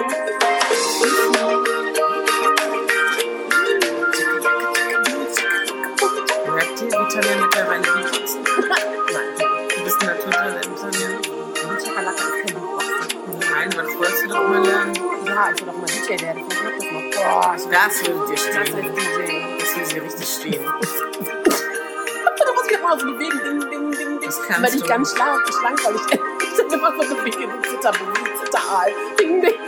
Merkt ihr, wie Tanja mittlerweile beatboxt? Nein, Du bist ein Naturtalent, Tanja. Chakalaka ist kein Beatboxen. Nein, aber das wolltest du doch mal lernen. Ja, ich will doch mal DJ werden. Ich mach das noch. Boah, Das würde dir das stehen. heißt DJ. Das würde dir richtig stehen. Da muss ich immer so bewegen. Ding, ding, ding, ding. Das kannst weil ich du. ganz schlank, weil ich immer so bewege. Zitteral. Ding, ding.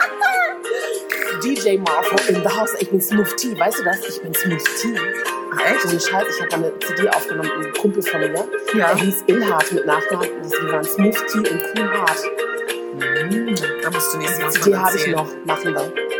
DJ Marco in the house. Ich bin Smooth T. Weißt du das? Ich bin Smooth T. Echt? So ein Scheiß. Ich habe eine CD aufgenommen mit einem Kumpel von mir. Ja. Er hieß Ilhard mit Nachnamen. Die waren Smooth T und Cool Hard. Da musst du nächstes Mal Die von habe ich erzählen. noch. Machen wir.